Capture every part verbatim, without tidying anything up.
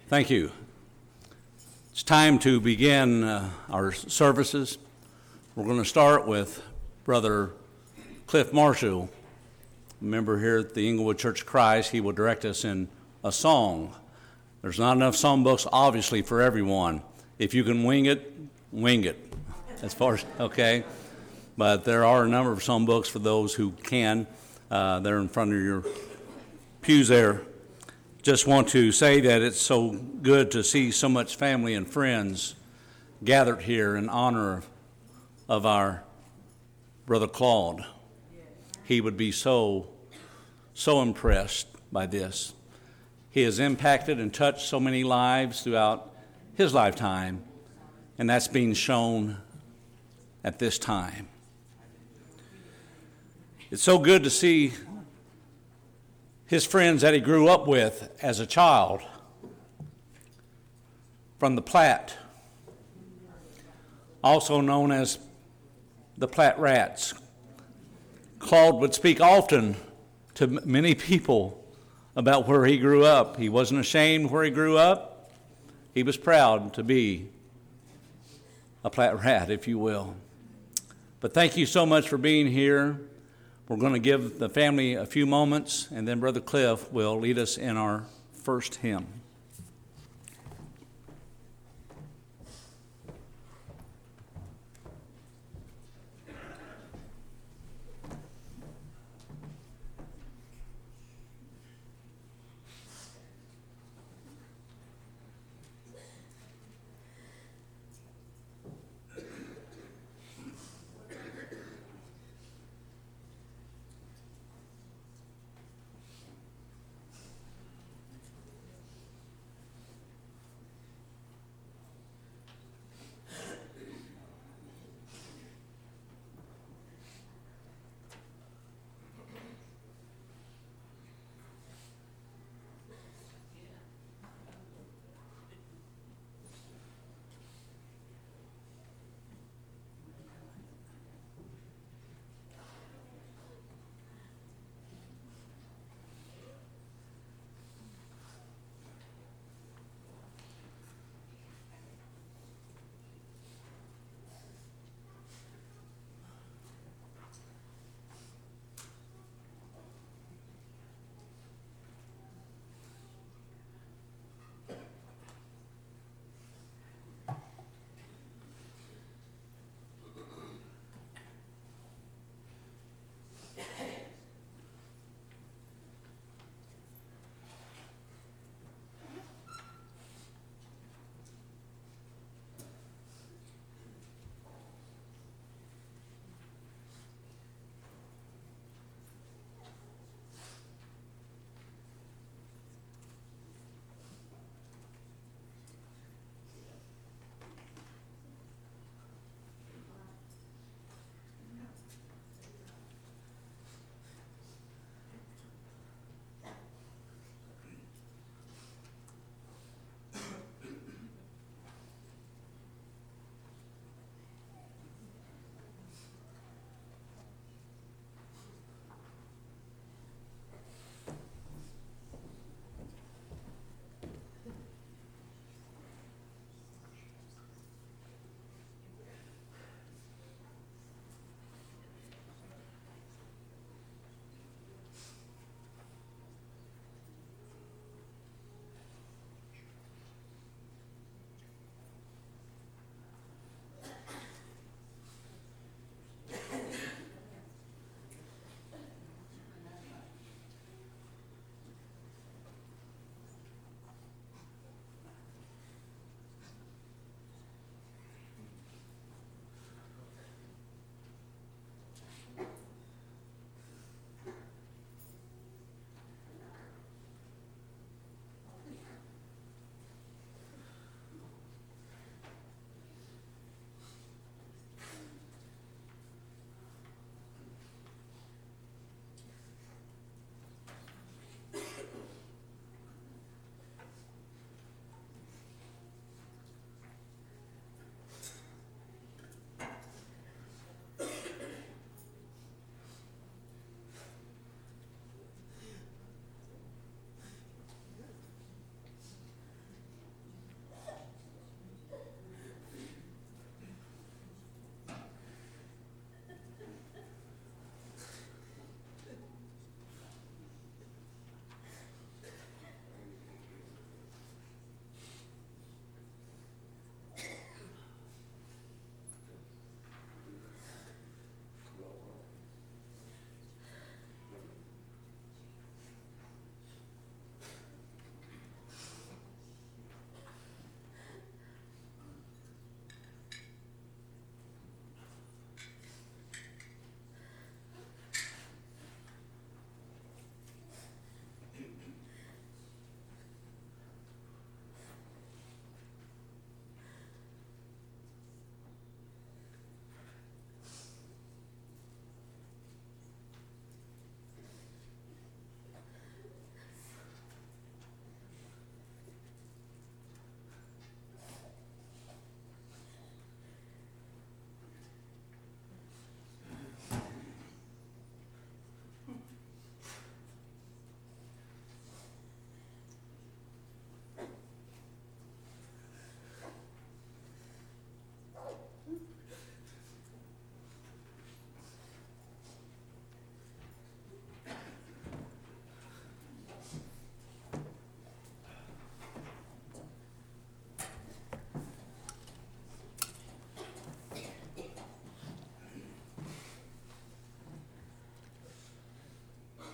Thank you. It's time to begin uh, our services. We're going to start with Brother Cliff Marshall, a member here at the Englewood Church of Christ. He will direct us in a song. There's not enough songbooks, obviously, for everyone. If you can wing it, wing it, as far as, okay? But there are a number of songbooks for those who can. Uh, they're in front of your pews there. Just want to say that it's so good to see so much family and friends gathered here in honor of our Brother Claude. He would be so, so impressed by this. He has impacted and touched so many lives throughout his lifetime, and that's being shown at this time. It's so good to see his friends that he grew up with as a child from the Platte, also known as the Platte Rats. Claude would speak often to many people about where he grew up. He wasn't ashamed where he grew up. He was proud to be a Platte Rat, if you will. But thank you so much for being here. We're going to give the family a few moments, and then Brother Cliff will lead us in our first hymn.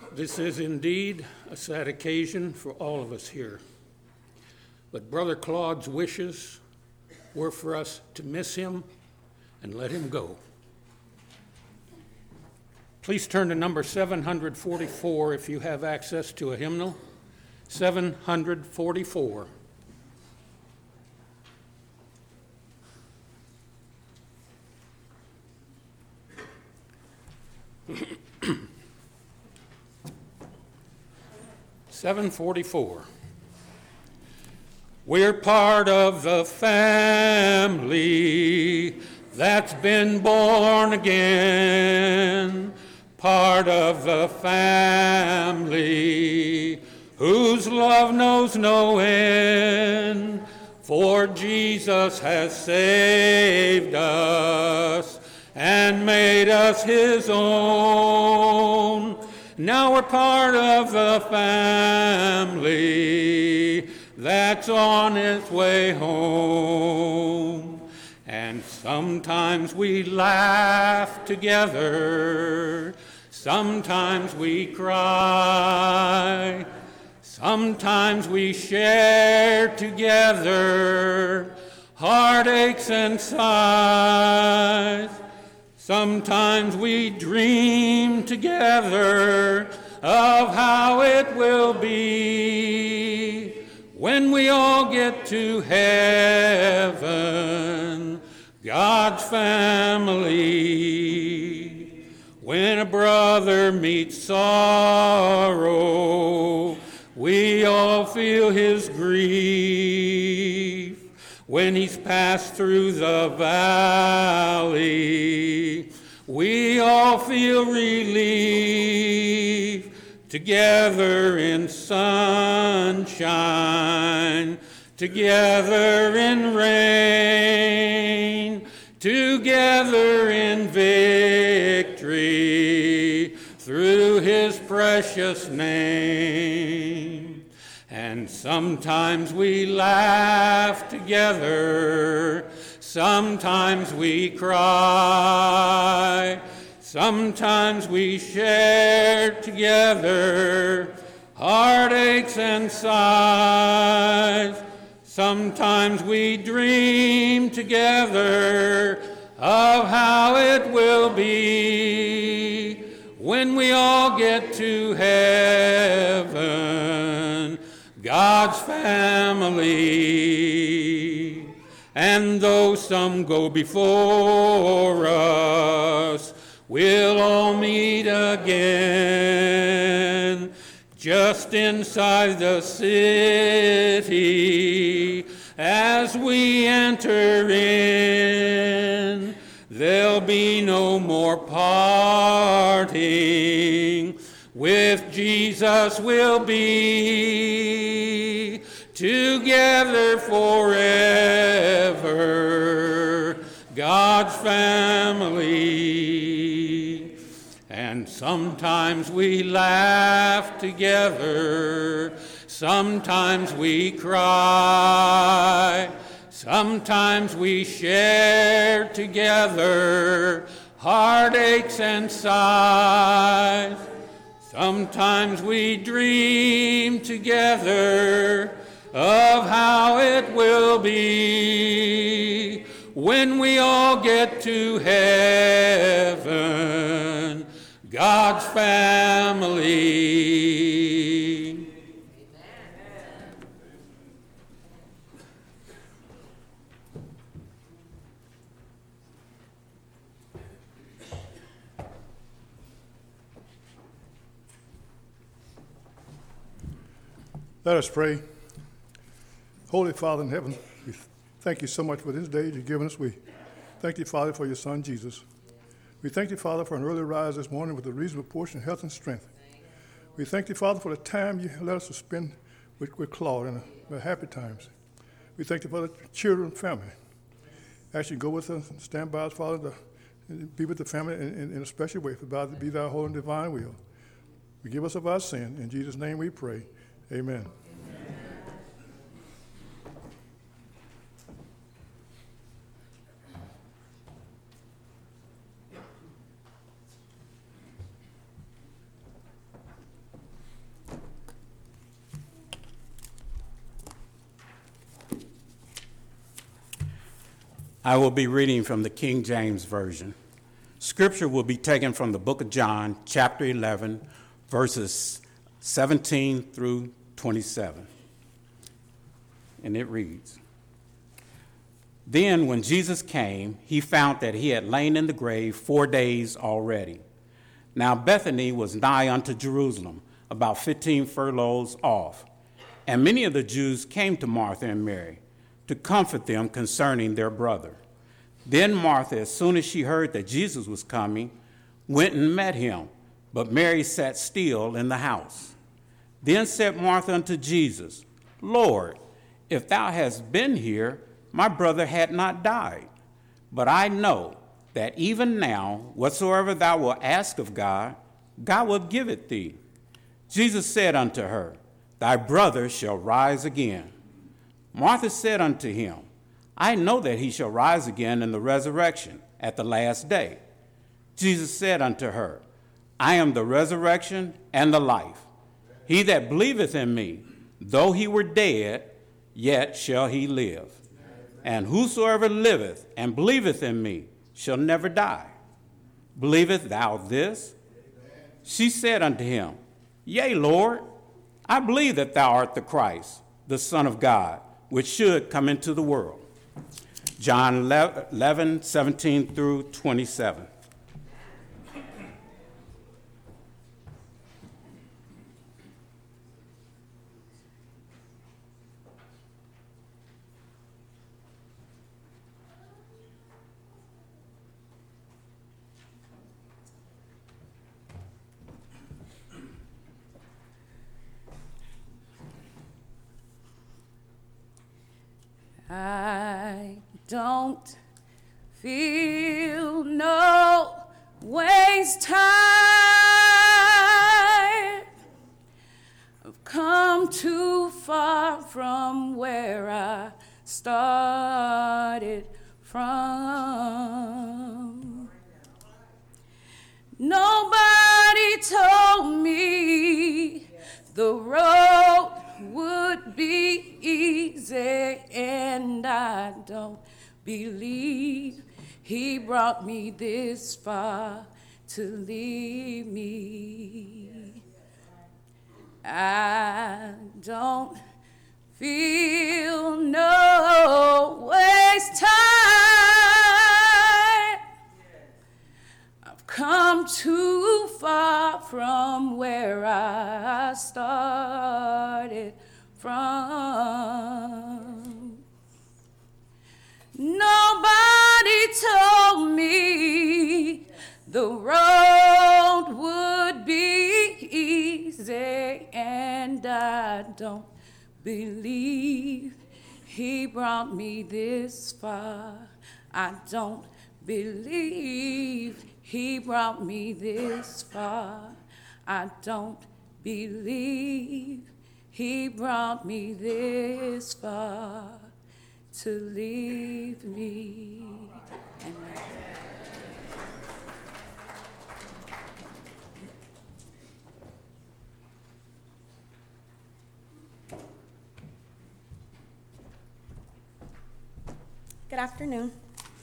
This is indeed a sad occasion for all of us here. But Brother Claude's wishes were for us to miss him and let him go. Please turn to number seven hundred forty-four if you have access to a hymnal. seven hundred forty-four. seven forty-four. We're part of the family that's been born again, part of the family whose love knows no end, for Jesus has saved us and made us his own. Now we're part of the family that's on its way home. And sometimes we laugh together, sometimes we cry, sometimes we share together heartaches and sighs. Sometimes we dream together of how it will be when we all get to heaven, God's family. When a brother meets sorrow, we all feel his grief. When he's passed through the valley, we all feel relief. Together in sunshine, together in rain, together in victory, through his precious name. And sometimes we laugh together, sometimes we cry, sometimes we share together heartaches and sighs. Sometimes we dream together of how it will be when we all get to heaven, God's family. And though some go before us, we'll all meet again just inside the city. As we enter in, there'll be no more parting. With Jesus we'll be together forever, God's family. And sometimes we laugh together, sometimes we cry, sometimes we share together heartaches and sighs. Sometimes we dream together of how it will be when we all get to heaven, God's family. Amen. Let us pray. Holy Father in heaven, we thank you so much for this day you've given us. We thank you, Father, for your Son, Jesus. We thank you, Father, for an early rise this morning with a reasonable portion of health and strength. We thank you, Father, for the time you let us to spend with, with Claude and the happy times. We thank you for the children and family. Ask you to go with us and stand by us, Father, to be with the family in, in, in a special way, for God to be thy holy and divine will. Forgive us of our sin. In Jesus' name we pray. Amen. I will be reading from the King James Version. Scripture will be taken from the book of John, chapter eleven, verses seventeen through twenty-seven. And it reads, Then when Jesus came, he found that he had lain in the grave four days already. Now Bethany was nigh unto Jerusalem, about fifteen furlongs off. And many of the Jews came to Martha and Mary to comfort them concerning their brother. Then Martha, as soon as she heard that Jesus was coming, went and met him, but Mary sat still in the house. Then said Martha unto Jesus, Lord, if thou hadst been here, my brother had not died. But I know that even now, whatsoever thou wilt ask of God, God will give it thee. Jesus said unto her, Thy brother shall rise again. Martha said unto him, I know that he shall rise again in the resurrection at the last day. Jesus said unto her, I am the resurrection and the life. He that believeth in me, though he were dead, yet shall he live. And whosoever liveth and believeth in me shall never die. Believest thou this? She said unto him, Yea, Lord, I believe that thou art the Christ, the Son of God, which should come into the world. John eleven, seventeen through twenty-seven. I don't feel no waste time. I've come too far from where I started from. Nobody told me the road would be easy, and I don't believe he brought me this far to leave me. I don't feel no waste time. I've come too far from where I started from. Nobody told me the road would be easy, and I don't believe he brought me this far. I don't believe he brought me this far. I don't believe he brought me this far to leave me. Amen. Good afternoon.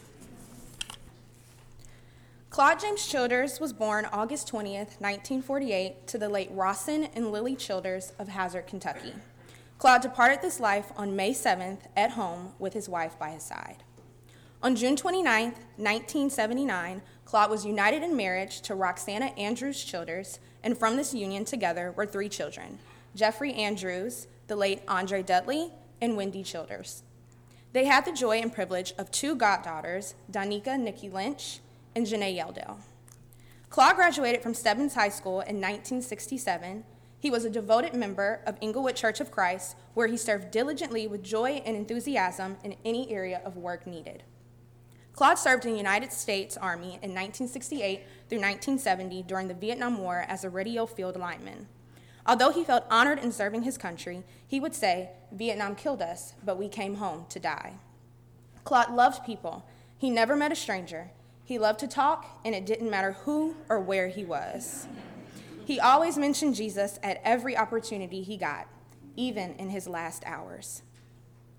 Claude James Childers was born August twentieth, nineteen forty-eight, to the late Rawson and Lily Childers of Hazard, Kentucky. Claude departed this life on May seventh at home with his wife by his side. On June twenty-ninth, nineteen seventy-nine, Claude was united in marriage to Roxana Andrews Childers, and from this union together were three children, Jeffrey Andrews, the late Andre Dudley, and Wendy Childers. They had the joy and privilege of two goddaughters, Danica Nikki Lynch and Janae Yeldale. Claude graduated from Stebbins High School in nineteen sixty-seven. He was a devoted member of Inglewood Church of Christ, where he served diligently with joy and enthusiasm in any area of work needed. Claude served in the United States Army in nineteen sixty-eight through nineteen seventy during the Vietnam War as a radio field lineman. Although he felt honored in serving his country, he would say, "Vietnam killed us, but we came home to die." Claude loved people. He never met a stranger. He loved to talk, and it didn't matter who or where he was. He always mentioned Jesus at every opportunity he got, even in his last hours.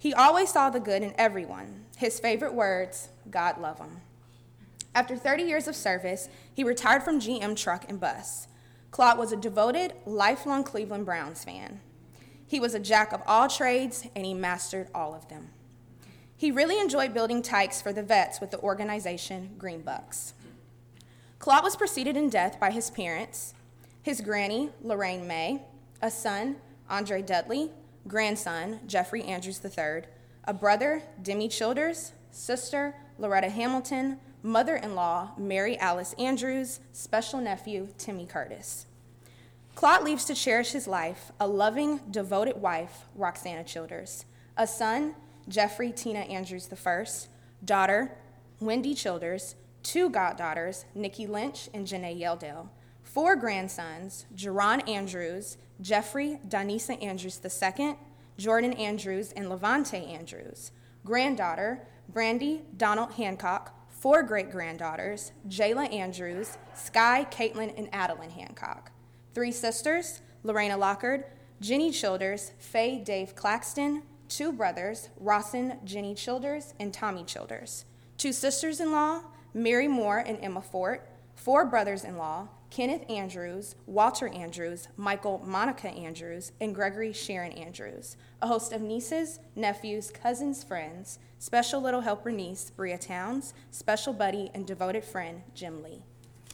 He always saw the good in everyone. His favorite words, God love him. After thirty years of service, he retired from G M Truck and Bus. Claude was a devoted, lifelong Cleveland Browns fan. He was a jack of all trades, and he mastered all of them. He really enjoyed building tykes for the vets with the organization Green Bucks. Claude was preceded in death by his parents, his granny, Lorraine May, a son, Andre Dudley, grandson, Jeffrey Andrews the third, a brother, Demi Childers, sister, Loretta Hamilton, mother-in-law, Mary Alice Andrews, special nephew, Timmy Curtis. Claude leaves to cherish his life a loving, devoted wife, Roxana Childers, a son, Jeffrey Tina Andrews the first, daughter, Wendy Childers, two goddaughters, Nikki Lynch and Janae Yeldale, four grandsons, Jerron Andrews, Jeffrey Donisa Andrews the second, Jordan Andrews and Levante Andrews, granddaughter, Brandy Donald Hancock, four great-granddaughters, Jayla Andrews, Sky, Caitlin, and Adeline Hancock, three sisters, Lorena Lockard, Jenny Childers, Faye Dave Claxton, two brothers, Rawson Jenny Childers and Tommy Childers, two sisters-in-law, Mary Moore and Emma Fort, four brothers-in-law, Kenneth Andrews, Walter Andrews, Michael Monica Andrews, and Gregory Sharon Andrews, a host of nieces, nephews, cousins, friends, special little helper niece, Bria Towns, special buddy and devoted friend, Jim Lee.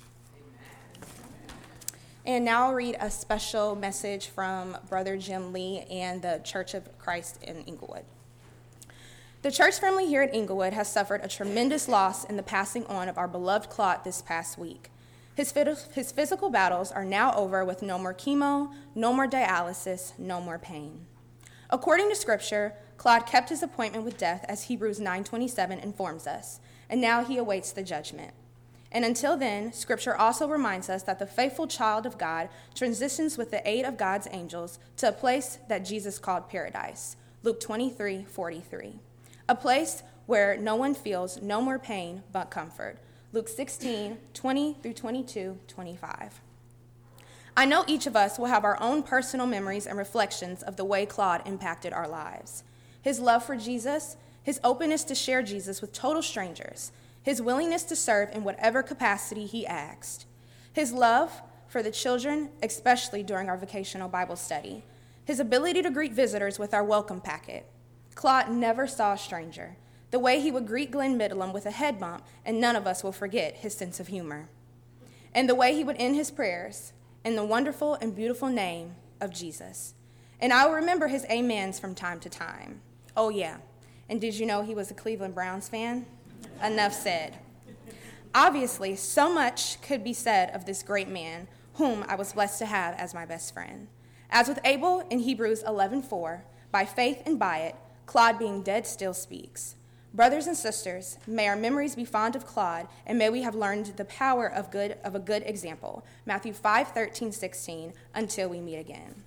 And now I'll read a special message from Brother Jim Lee and the Church of Christ in Inglewood. The church family here at Inglewood has suffered a tremendous loss in the passing on of our beloved Claude this past week. His, his physical battles are now over with no more chemo, no more dialysis, no more pain. According to Scripture, Claude kept his appointment with death as Hebrews nine twenty-seven informs us, and now he awaits the judgment. And until then, Scripture also reminds us that the faithful child of God transitions with the aid of God's angels to a place that Jesus called paradise, Luke twenty-three forty-three, a place where no one feels no more pain but comfort, Luke sixteen twenty through twenty-two twenty-five. I know each of us will have our own personal memories and reflections of the way Claude impacted our lives. His love for Jesus, his openness to share Jesus with total strangers, his willingness to serve in whatever capacity he asked, his love for the children, especially during our vocational Bible study, his ability to greet visitors with our welcome packet. Claude never saw a stranger, the way he would greet Glenn Midlam with a head bump, and none of us will forget his sense of humor, and the way he would end his prayers in the wonderful and beautiful name of Jesus. And I will remember his amens from time to time. Oh, yeah. And did you know he was a Cleveland Browns fan? Enough said. Obviously, so much could be said of this great man, whom I was blessed to have as my best friend. As with Abel in Hebrews eleven four, by faith and by it, Claude being dead still speaks. Brothers and sisters, may our memories be fond of Claude, and may we have learned the power of good of a good example. Matthew five thirteen sixteen, until we meet again.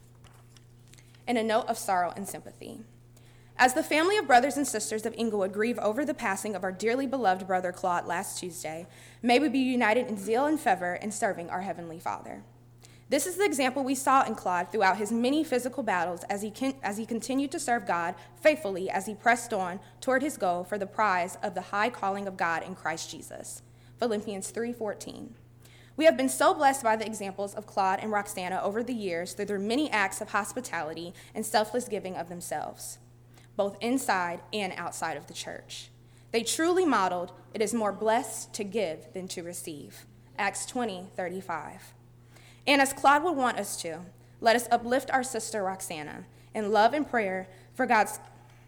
And a note of sorrow and sympathy. As the family of brothers and sisters of Inglewood grieve over the passing of our dearly beloved brother Claude last Tuesday, may we be united in zeal and fervor in serving our Heavenly Father. This is the example we saw in Claude throughout his many physical battles as he, can, as he continued to serve God faithfully as he pressed on toward his goal for the prize of the high calling of God in Christ Jesus. Philippians three fourteen. We have been so blessed by the examples of Claude and Roxana over the years through their many acts of hospitality and selfless giving of themselves, both inside and outside of the church. They truly modeled, it is more blessed to give than to receive. Acts twenty thirty-five. And as Claude would want us to, let us uplift our sister Roxana in love and prayer for God's...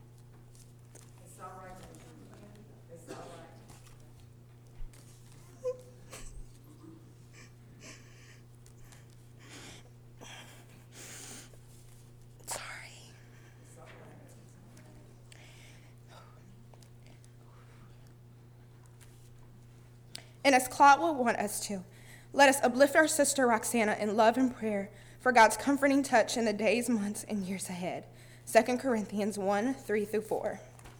It's all right. It's all right. Sorry. And as Claude would want us to, let us uplift our sister Roxana in love and prayer for God's comforting touch in the days, months, and years ahead. Second Corinthians one, three through four.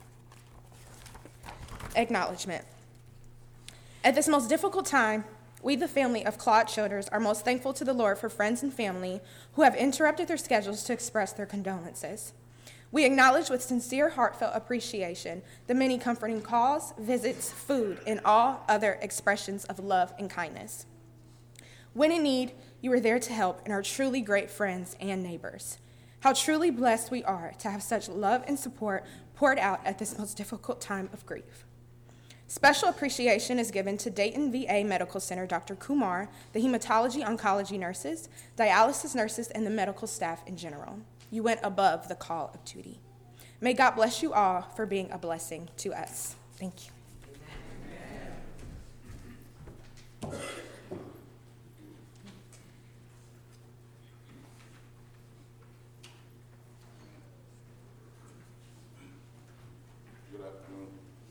Acknowledgement. At this most difficult time, we, the family of Claude Childers, are most thankful to the Lord for friends and family who have interrupted their schedules to express their condolences. We acknowledge with sincere, heartfelt appreciation the many comforting calls, visits, food, and all other expressions of love and kindness. When in need, you are there to help and are truly great friends and neighbors. How truly blessed we are to have such love and support poured out at this most difficult time of grief. Special appreciation is given to Dayton V A Medical Center Doctor Kumar, the hematology oncology nurses, dialysis nurses, and the medical staff in general. You went above the call of duty. May God bless you all for being a blessing to us. Thank you. Good afternoon.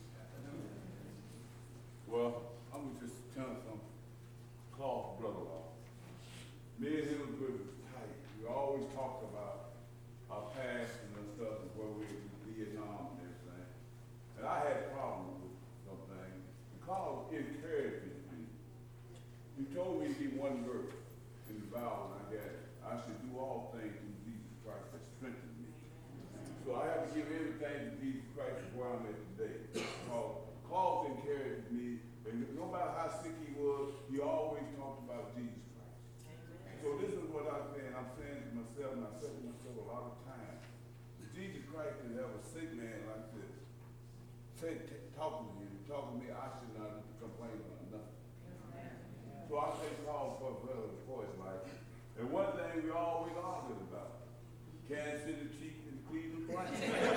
Well, I'm gonna just tell some call brother-in-law. Me and him were pretty tight. We always talked about our past and stuff and where we were in Vietnam and everything. And I had a problem with something. Carl encouraged me. He told me to be one verse in the Bible, and I got it. I should do all things through Jesus Christ that strengthens me. So I have to give everything to Jesus Christ where I'm at today. Carl, Carl encouraged me, and no matter how sick he was, he always talked about Jesus Christ. So this is what I'm saying. I'm saying to myself, and I said to myself a lot of times, if Jesus Christ can have a sick man like this, say, t- talk to me, talk to me, I should not complain about nothing. So I thank Carl for, for his life. And one thing we always argued about, Kansas City Chiefs and Cleveland Browns.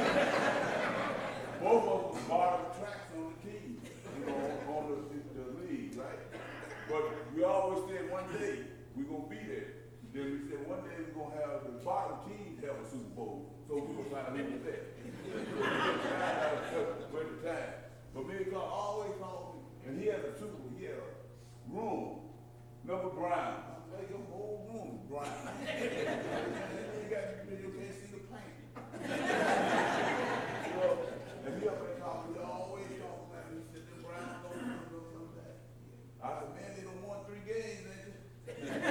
Both of them bottom tracks on the team, you know, on the, the, the league, right? But we always said one day we're going to be there. Then we said one day we're going to have the bottom teams have a Super Bowl, so we're going to find him there. Wait the time. But me and God always called me, and he had a Super Bowl, he had a room, number Brown. I'm like, your whole room is Brown. You got, you can't see the paint. You know, and he up there talking, he always talking about it. He said, the Browns don't do this and that. I said, man, they don't won three games, ain't they? He said,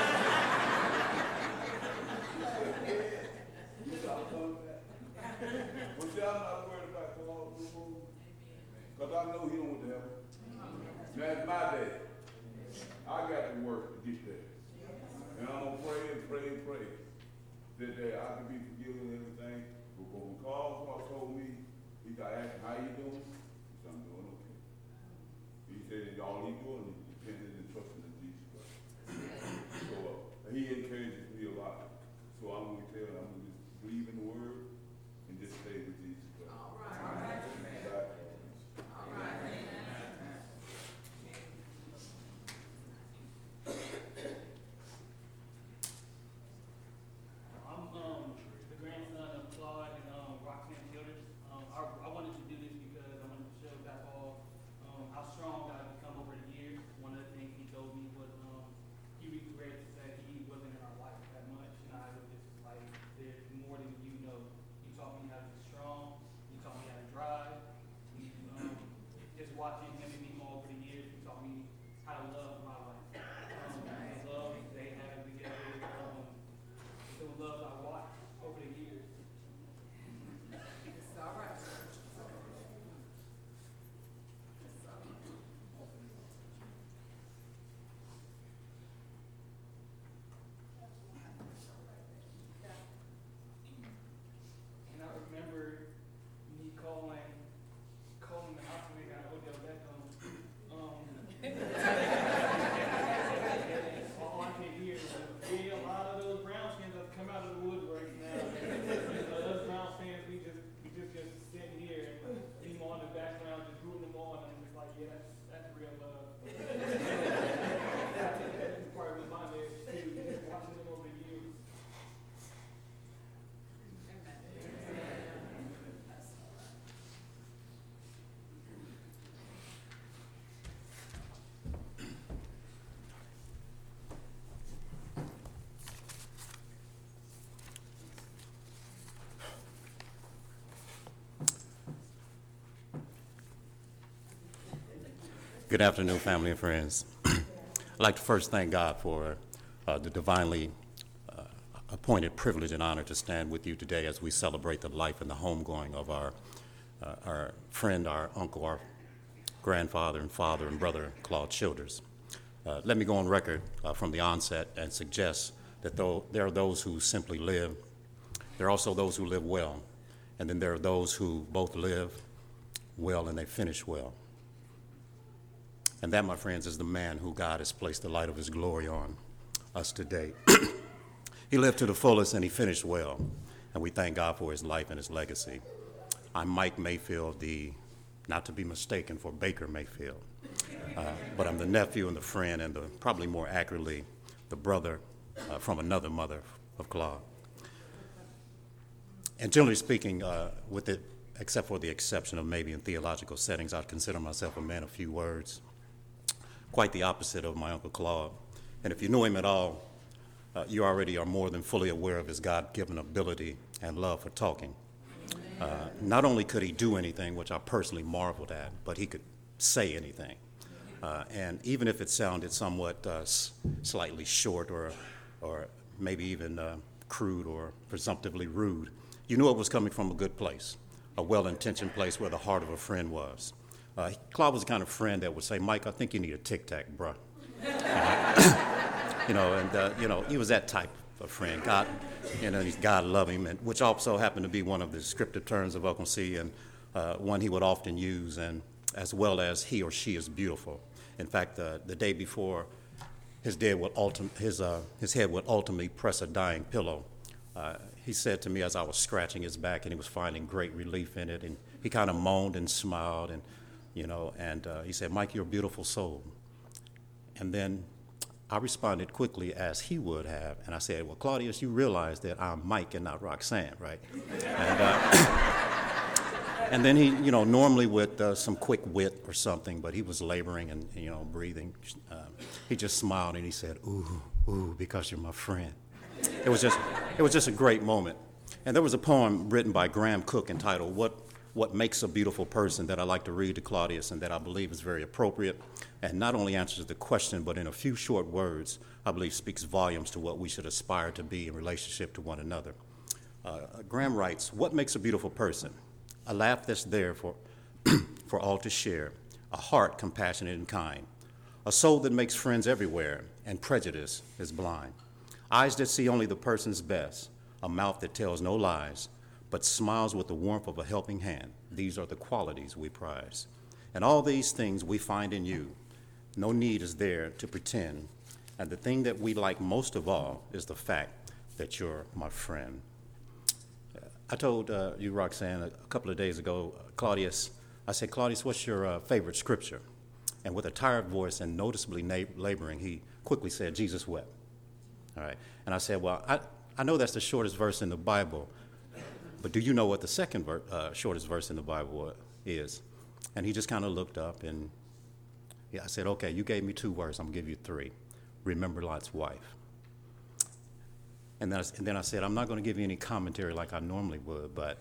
yeah. He said, I'll come back. But see, I'm not worried about Carl because I know he don't want to help. Now, it's my day. I got to work to get there. And I'm going to pray and pray and pray that, that I can be forgiven and everything. But when Carl told me, he got asked, how you doing? He said, I'm doing okay. He said, all he doing is depending and trusting in Jesus Christ. So uh, he encourages me a lot. So I'm going to tell him, I'm going to just believe in the word and just stay with Jesus Christ. All right. All right. All right. I'm um, the grandson of Claude and um, Roxanne Childers. Um, I, I wanted to do this because I wanted to show back all um, how strong God has become over the years. One of the things he told me was um, he regrets that he wasn't in our life that much, and I was just like, there's more than you know. He taught me how to be strong. He taught me how to drive. He, um, just watching him and me all over the years, he taught me how to love my life. Um, the love they have together. Um, the love I watched over the years. It's all right. And I remember me calling, calling the house when we got Odell Beckham. Um, all I can hear is yeah, a lot of those Browns fans have come out of the woodwork now. So those Browns fans, we just we just just sitting here and him on the background, just rooting them on, and I'm just like, yeah, that's that's real love. That's part of my day too, just watching them over the years. Good afternoon, family and friends. I'd like to first thank God for uh, the divinely uh, appointed privilege and honor to stand with you today as we celebrate the life and the homegoing of our, uh, our friend, our uncle, our grandfather and father and brother, Claude Childers. Uh, let me go on record uh, from the onset and suggest that though there are those who simply live, there are also those who live well, and then there are those who both live well and they finish well. And that, my friends, is the man who God has placed the light of his glory on us today. He lived to the fullest and he finished well, and we thank God for his life and his legacy. I'm Mike Mayfield, the, not to be mistaken for Baker Mayfield, uh, but I'm the nephew and the friend and the, probably more accurately, the brother uh, from another mother of Claude. And generally speaking, uh, with it, except for the exception of maybe in theological settings, I'd consider myself a man of few words, quite the opposite of my Uncle Claude. And if you know him at all, uh, you already are more than fully aware of his God-given ability and love for talking. Uh, not only could he do anything, which I personally marveled at, but he could say anything. Uh, and even if it sounded somewhat uh, s- slightly short or, or maybe even uh, crude or presumptively rude, you knew it was coming from a good place, a well-intentioned place where the heart of a friend was. Uh, Claude was the kind of friend that would say, Mike, I think you need a Tic Tac, bruh. you know, and, uh, you know, he was that type of friend. God, you know, he's God love him, and, which also happened to be one of the descriptive terms of Uncle C, and uh, one he would often use, and as well as he or she is beautiful. In fact, uh, the day before his, dead would ultim- his, uh, his head would ultimately press a dying pillow, uh, he said to me as I was scratching his back, and he was finding great relief in it, and he kind of moaned and smiled, and you know, and uh, he said, Mike, you're a beautiful soul. And then I responded quickly as he would have, and I said, well, Claudius, you realize that I'm Mike and not Roxanne, right? and, uh, and then he, you know, normally with uh, some quick wit or something, but he was laboring and, you know, breathing. Um, he just smiled and he said, ooh, ooh, because you're my friend. It was just, it was just a great moment. And there was a poem written by Graham Cook entitled, What What Makes a Beautiful Person, that I like to read to Claudius and that I believe is very appropriate and not only answers the question, but in a few short words, I believe speaks volumes to what we should aspire to be in relationship to one another. Uh, Graham writes, what makes a beautiful person? A laugh that's there for, for all to share, a heart compassionate and kind, a soul that makes friends everywhere, and prejudice is blind, eyes that see only the person's best, a mouth that tells no lies, but smiles with the warmth of a helping hand. These are the qualities we prize. And all these things we find in you. No need is there to pretend. And the thing that we like most of all is the fact that you're my friend. I told uh, you, Roxanne, a couple of days ago, uh, Claudius, I said, Claudius, what's your uh, favorite scripture? And with a tired voice and noticeably na- laboring, he quickly said, Jesus wept. All right. And I said, well, I, I know that's the shortest verse in the Bible, but do you know what the second ver- uh, shortest verse in the Bible is? And he just kind of looked up, and yeah, I said, okay, you gave me two words. I'm going to give you three. Remember Lot's wife. And then, I, and then I said, I'm not going to give you any commentary like I normally would, but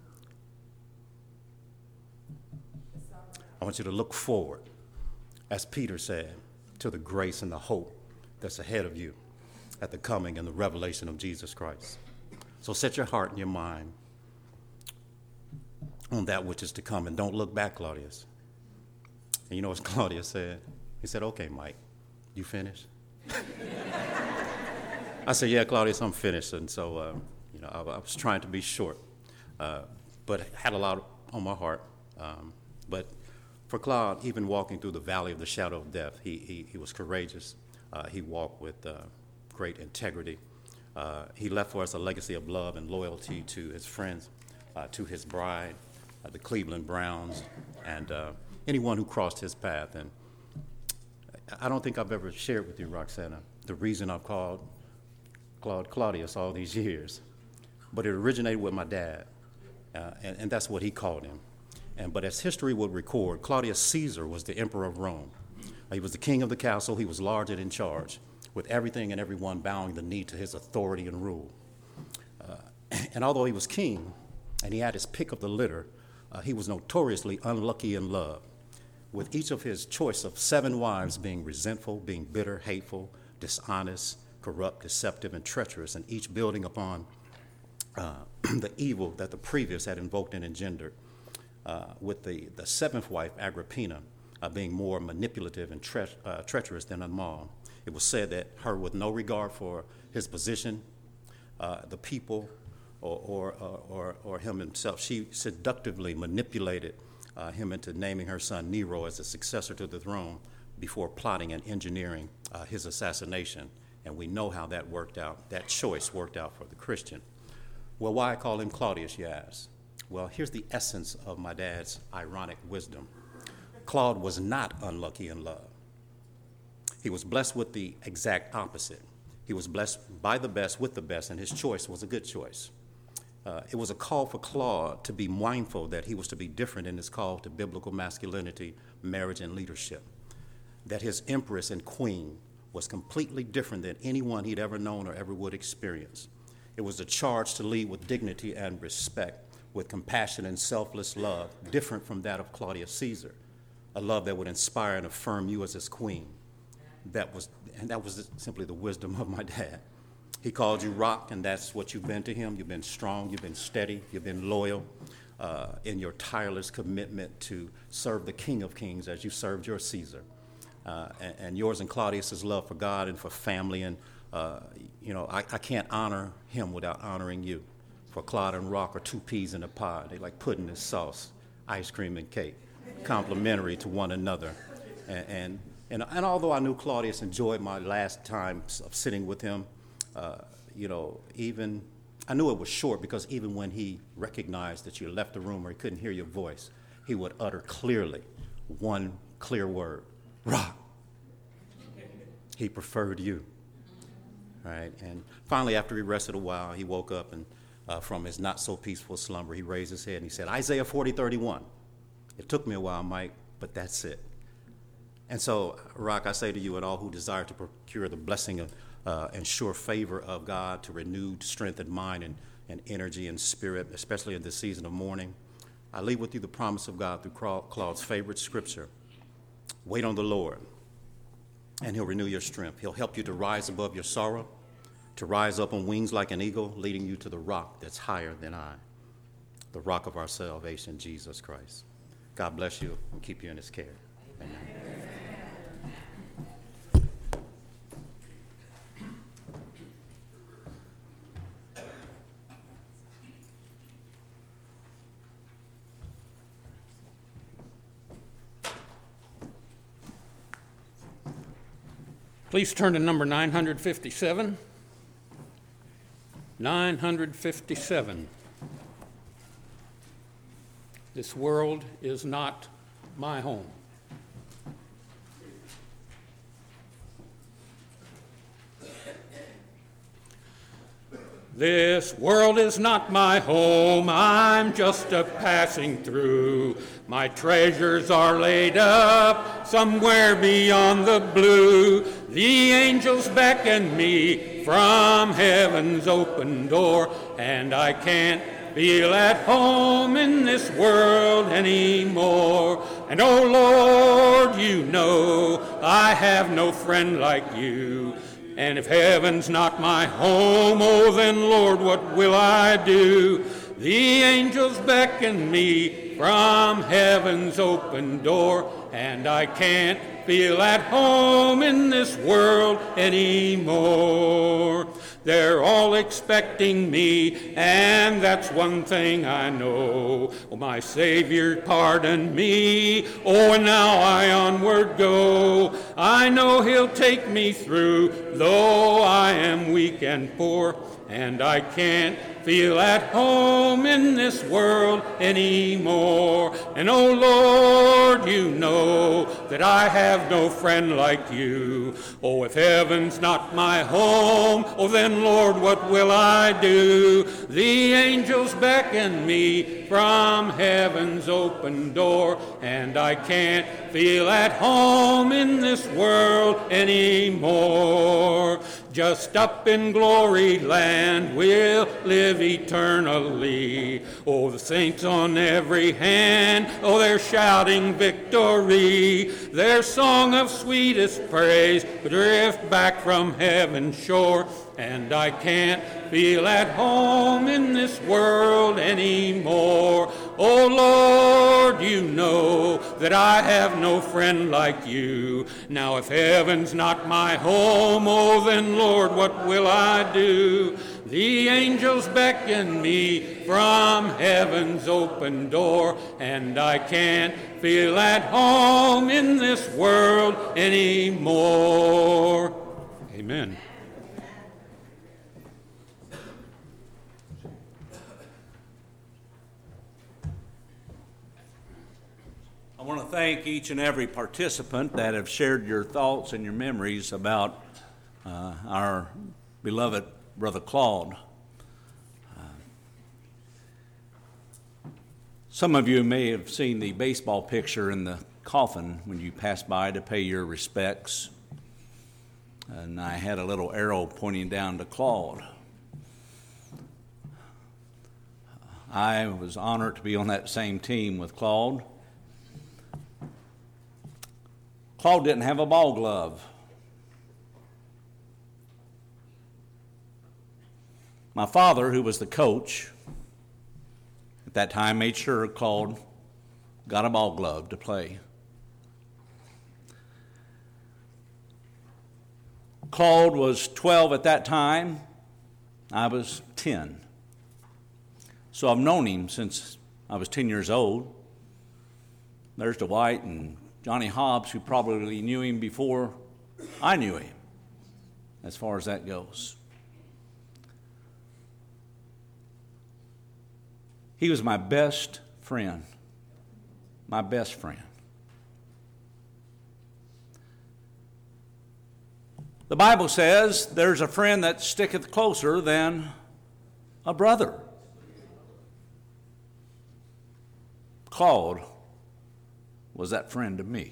I want you to look forward, as Peter said, to the grace and the hope that's ahead of you at the coming and the revelation of Jesus Christ. So set your heart and your mind on that which is to come, and don't look back, Claudius. And you know what Claudius said? He said, okay, Mike, you finished? I said, yeah, Claudius, I'm finished. And so, uh, you know, I, I was trying to be short, uh, but had a lot on my heart. Um, but for Claude, even walking through the valley of the shadow of death, he, he, he was courageous. Uh, he walked with uh, great integrity. Uh, he left for us a legacy of love and loyalty to his friends, uh, to his bride, uh, the Cleveland Browns, and uh, anyone who crossed his path. And I don't think I've ever shared with you, Roxana, the reason I've called Claude Claudius all these years, but it originated with my dad, uh, and, and that's what he called him. And but as history would record, Claudius Caesar was the emperor of Rome. He was the king of the castle. He was large and in charge, with everything and everyone bowing the knee to his authority and rule. Uh, and although he was king and he had his pick of the litter, uh, he was notoriously unlucky in love, with each of his choice of seven wives being resentful, being bitter, hateful, dishonest, corrupt, deceptive, and treacherous, and each building upon uh, the evil that the previous had invoked and engendered, uh, with the, the seventh wife, Agrippina, uh, being more manipulative and tre- uh, treacherous than them all. It was said that her, with no regard for his position, uh, the people, or, or, or, or him himself, she seductively manipulated uh, him into naming her son Nero as the successor to the throne before plotting and engineering uh, his assassination. And we know how that worked out. That choice worked out for the Christian. Well, why I call him Claudius, you ask? Well, here's the essence of my dad's ironic wisdom. Claude was not unlucky in love. He was blessed with the exact opposite. He was blessed by the best with the best, and his choice was a good choice. Uh, it was a call for Claude to be mindful that he was to be different in his call to biblical masculinity, marriage, and leadership. That his empress and queen was completely different than anyone he'd ever known or ever would experience. It was a charge to lead with dignity and respect, with compassion and selfless love, different from that of Claudius Caesar, a love that would inspire and affirm you as his queen. That was, and that was simply the wisdom of my dad. He called you rock, and that's what you've been to him. You've been strong, you've been steady, you've been loyal uh, in your tireless commitment to serve the King of Kings as you served your Caesar. Uh, and, and yours and Claudius's love for God and for family. And, uh, you know, I, I can't honor him without honoring you. For Claude and Rock are two peas in a pod. They like pudding and sauce, ice cream and cake, complementary to one another. And, and, and, and although I knew Claudius enjoyed my last time of sitting with him, uh, you know, even, I knew it was short because even when he recognized that you left the room or he couldn't hear your voice, he would utter clearly one clear word. Rock. He preferred you, right? And finally, after he rested a while, he woke up and uh, from his not-so-peaceful slumber, he raised his head and he said, Isaiah forty thirty-one. It took me a while, Mike, but that's it. And so, Rock, I say to you and all who desire to procure the blessing of, uh, and sure favor of God, to renewed strength and mind and, and energy and spirit, especially in this season of mourning, I leave with you the promise of God through Claude's favorite scripture. Wait on the Lord, and he'll renew your strength. He'll help you to rise above your sorrow, to rise up on wings like an eagle, leading you to the rock that's higher than I, the rock of our salvation, Jesus Christ. God bless you and keep you in his care. Amen. Please turn to number nine hundred fifty-seven. nine hundred fifty-seven. This world is not my home. This world is not my home, I'm just a passing through. My treasures are laid up somewhere beyond the blue. The angels beckon me from heaven's open door, and I can't feel at home in this world anymore. And oh Lord, you know I have no friend like you. And if heaven's not my home, oh then, Lord, what will I do? The angels beckon me from heaven's open door, and I can't feel at home in this world anymore. They're all expecting me, and that's one thing I know. Oh, my Savior pardon me, oh, and now I onward go. I know he'll take me through, though I am weak and poor, and I can't feel at home in this world anymore. And oh Lord, you know that I have no friend like you. Oh, if heaven's not my home, oh then Lord, what will I do? The angels beckon me from heaven's open door, and I can't feel at home in this world anymore. Just up in glory land we'll live live eternally. Oh, the saints on every hand, oh, they're shouting victory. Their song of sweetest praise drift back from heaven's shore, and I can't feel at home in this world anymore. Oh Lord, you know that I have no friend like you. Now if heaven's not my home, oh then Lord, what will I do? The angels beckon me from heaven's open door, and I can't feel at home in this world anymore. Amen. I want to thank each and every participant that have shared your thoughts and your memories about uh, our beloved Brother Claude. Uh, some of you may have seen the baseball picture in the coffin when you passed by to pay your respects. And I had a little arrow pointing down to Claude. I was honored to be on that same team with Claude. Claude didn't have a ball glove. My father, who was the coach at that time, made sure Claude got a ball glove to play. Claude was twelve at that time. I was ten. So I've known him since I was ten years old. There's Dwight and Johnny Hobbs, who probably knew him before I knew him, as far as that goes. He was my best friend, my best friend. The Bible says there's a friend that sticketh closer than a brother. Claude was that friend to me.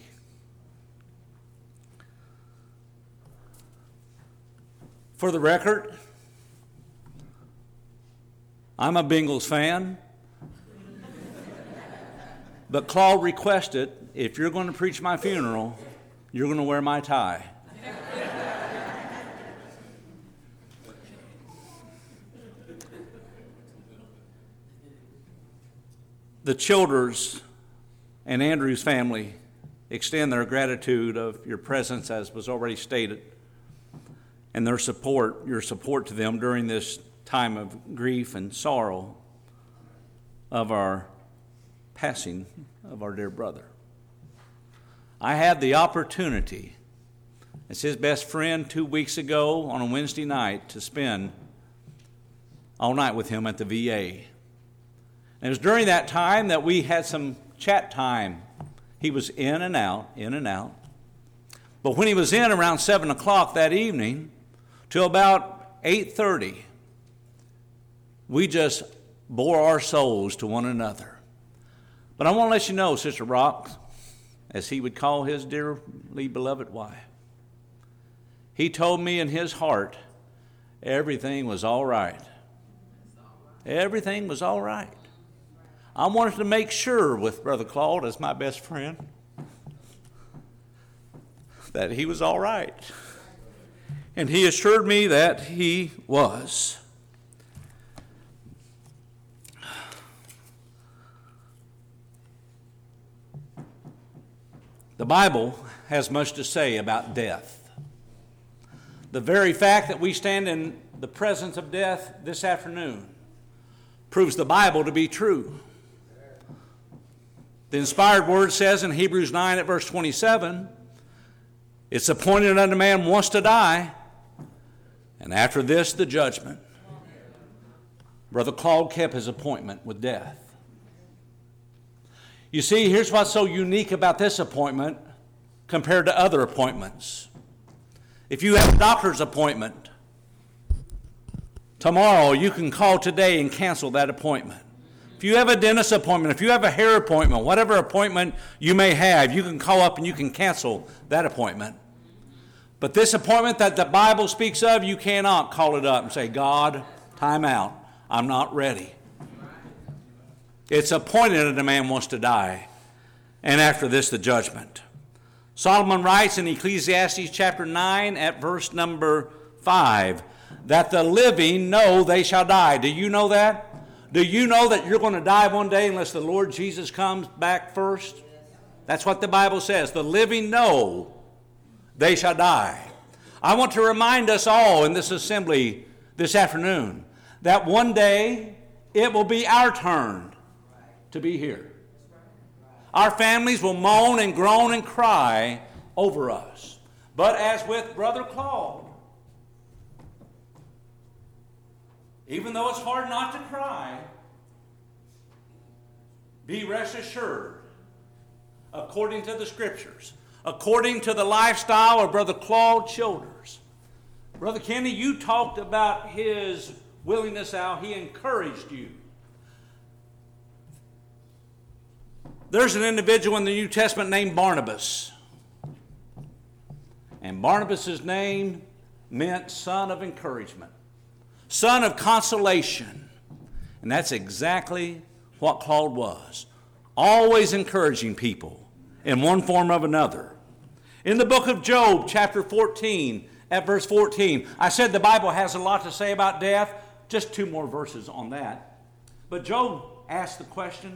For the record, I'm a Bengals fan, but Claude requested, if you're going to preach my funeral, you're going to wear my tie. The Childers and Andrew's family extend their gratitude of your presence, as was already stated, and their support, your support to them during this time of grief and sorrow of our passing of our dear brother. I had the opportunity, as his best friend two weeks ago on a Wednesday night, to spend all night with him at the V A. And it was during that time that we had some chat time. He was in and out, in and out. But when he was in around seven o'clock that evening, till about eight thirty, we just bore our souls to one another. But I want to let you know, Sister Rock, as he would call his dearly beloved wife, he told me in his heart everything was all right. Everything was all right. I wanted to make sure with Brother Claude, as my best friend, that he was all right. And he assured me that he was. The Bible has much to say about death. The very fact that we stand in the presence of death this afternoon proves the Bible to be true. The inspired word says in Hebrews nine at verse twenty-seven, it's appointed unto man once to die, and after this the judgment. Brother Claude kept his appointment with death. You see, here's what's so unique about this appointment compared to other appointments. If you have a doctor's appointment, tomorrow you can call today and cancel that appointment. If you have a dentist appointment, if you have a hair appointment, whatever appointment you may have, you can call up and you can cancel that appointment. But this appointment that the Bible speaks of, you cannot call it up and say, God, time out. I'm not ready. It's appointed that a man wants to die, and after this the judgment. Solomon writes in Ecclesiastes chapter nine at verse number five, that the living know they shall die. Do you know that? Do you know that you're going to die one day unless the Lord Jesus comes back first? That's what the Bible says. The living know they shall die. I want to remind us all in this assembly this afternoon that one day it will be our turn to be here. Our families will moan and groan and cry over us. But as with Brother Claude, even though it's hard not to cry, be rest assured, according to the Scriptures, according to the lifestyle of Brother Claude Childers. Brother Kenny, you talked about his willingness, how he encouraged you. There's an individual in the New Testament named Barnabas. And Barnabas' name meant son of encouragement, son of consolation. And that's exactly what Claude was. Always encouraging people in one form or another. In the book of Job, chapter fourteen, at verse fourteen, I said the Bible has a lot to say about death. Just two more verses on that. But Job asked the question,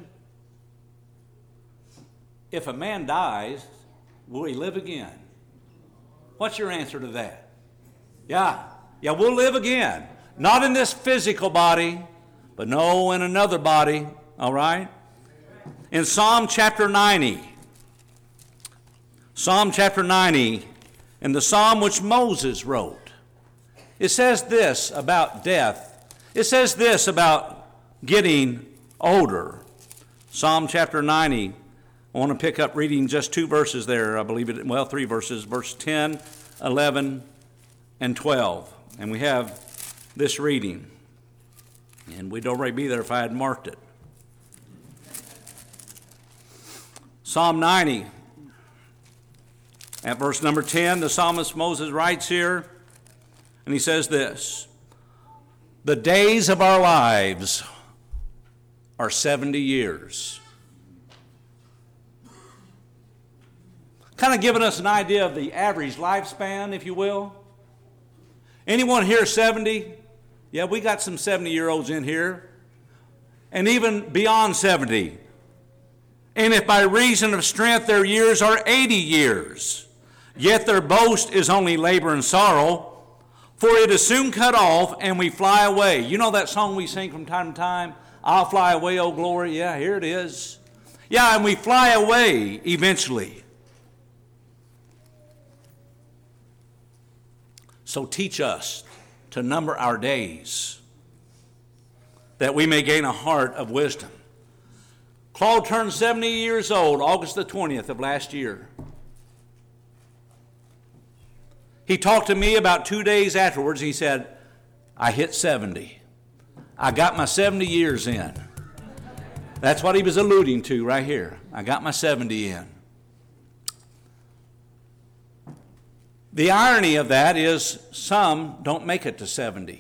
if a man dies, will he live again? What's your answer to that? Yeah, yeah, we'll live again. Not in this physical body, but no, in another body, all right? In Psalm chapter ninety, Psalm chapter ninety, in the psalm which Moses wrote, it says this about death. It says this about getting older. Psalm chapter ninety, I want to pick up reading just two verses there, I believe it, well, three verses, verse ten, eleven, and twelve. And we have this reading. And we'd already be there if I had marked it. Psalm ninety, at verse number ten, the psalmist Moses writes here, and he says this, the days of our lives are seventy years. Kind of giving us an idea of the average lifespan, if you will. Anyone here seventy? Yeah, we got some seventy-year-olds in here. And even beyond seventy. And if by reason of strength their years are eighty years, yet their boast is only labor and sorrow, for it is soon cut off and we fly away. You know that song we sing from time to time? I'll fly away, oh glory. Yeah, here it is. Yeah, and we fly away eventually. So teach us to number our days, that we may gain a heart of wisdom. Claude turned seventy years old, August the twentieth of last year. He talked to me about two days afterwards. He said, I hit seventy. I got my seventy years in. That's what he was alluding to right here. I got my seventy in. The irony of that is some don't make it to seventy.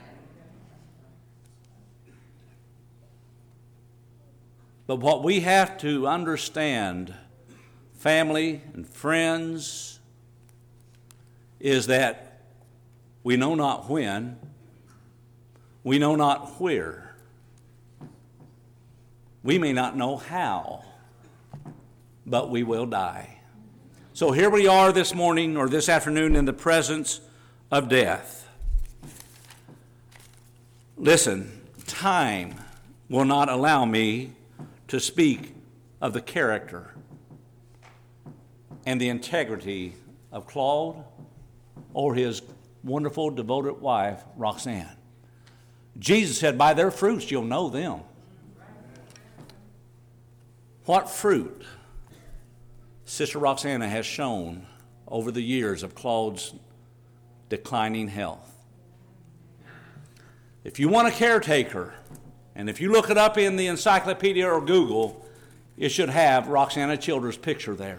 But what we have to understand, family and friends, is that we know not when, we know not where, we may not know how, but we will die. So here we are this morning or this afternoon in the presence of death. Listen, time will not allow me to speak of the character and the integrity of Claude or his wonderful, devoted wife, Roxanne. Jesus said, by their fruits you'll know them. What fruit Sister Roxana has shown over the years of Claude's declining health. If you want a caretaker, and if you look it up in the encyclopedia or Google, it should have Roxana Childers' picture there.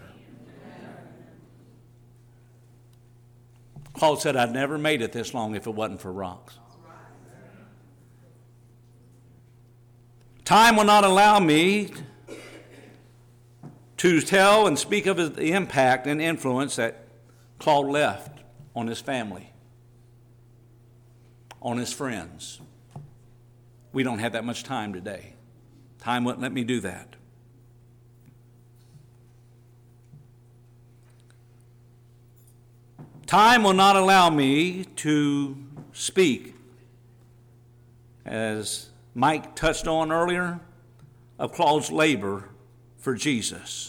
Claude said, I'd never made it this long if it wasn't for Rox. Time will not allow me to tell and speak of the impact and influence that Claude left on his family, on his friends. We don't have that much time today. Time wouldn't let me do that. Time will not allow me to speak, as Mike touched on earlier, of Claude's labor for Jesus.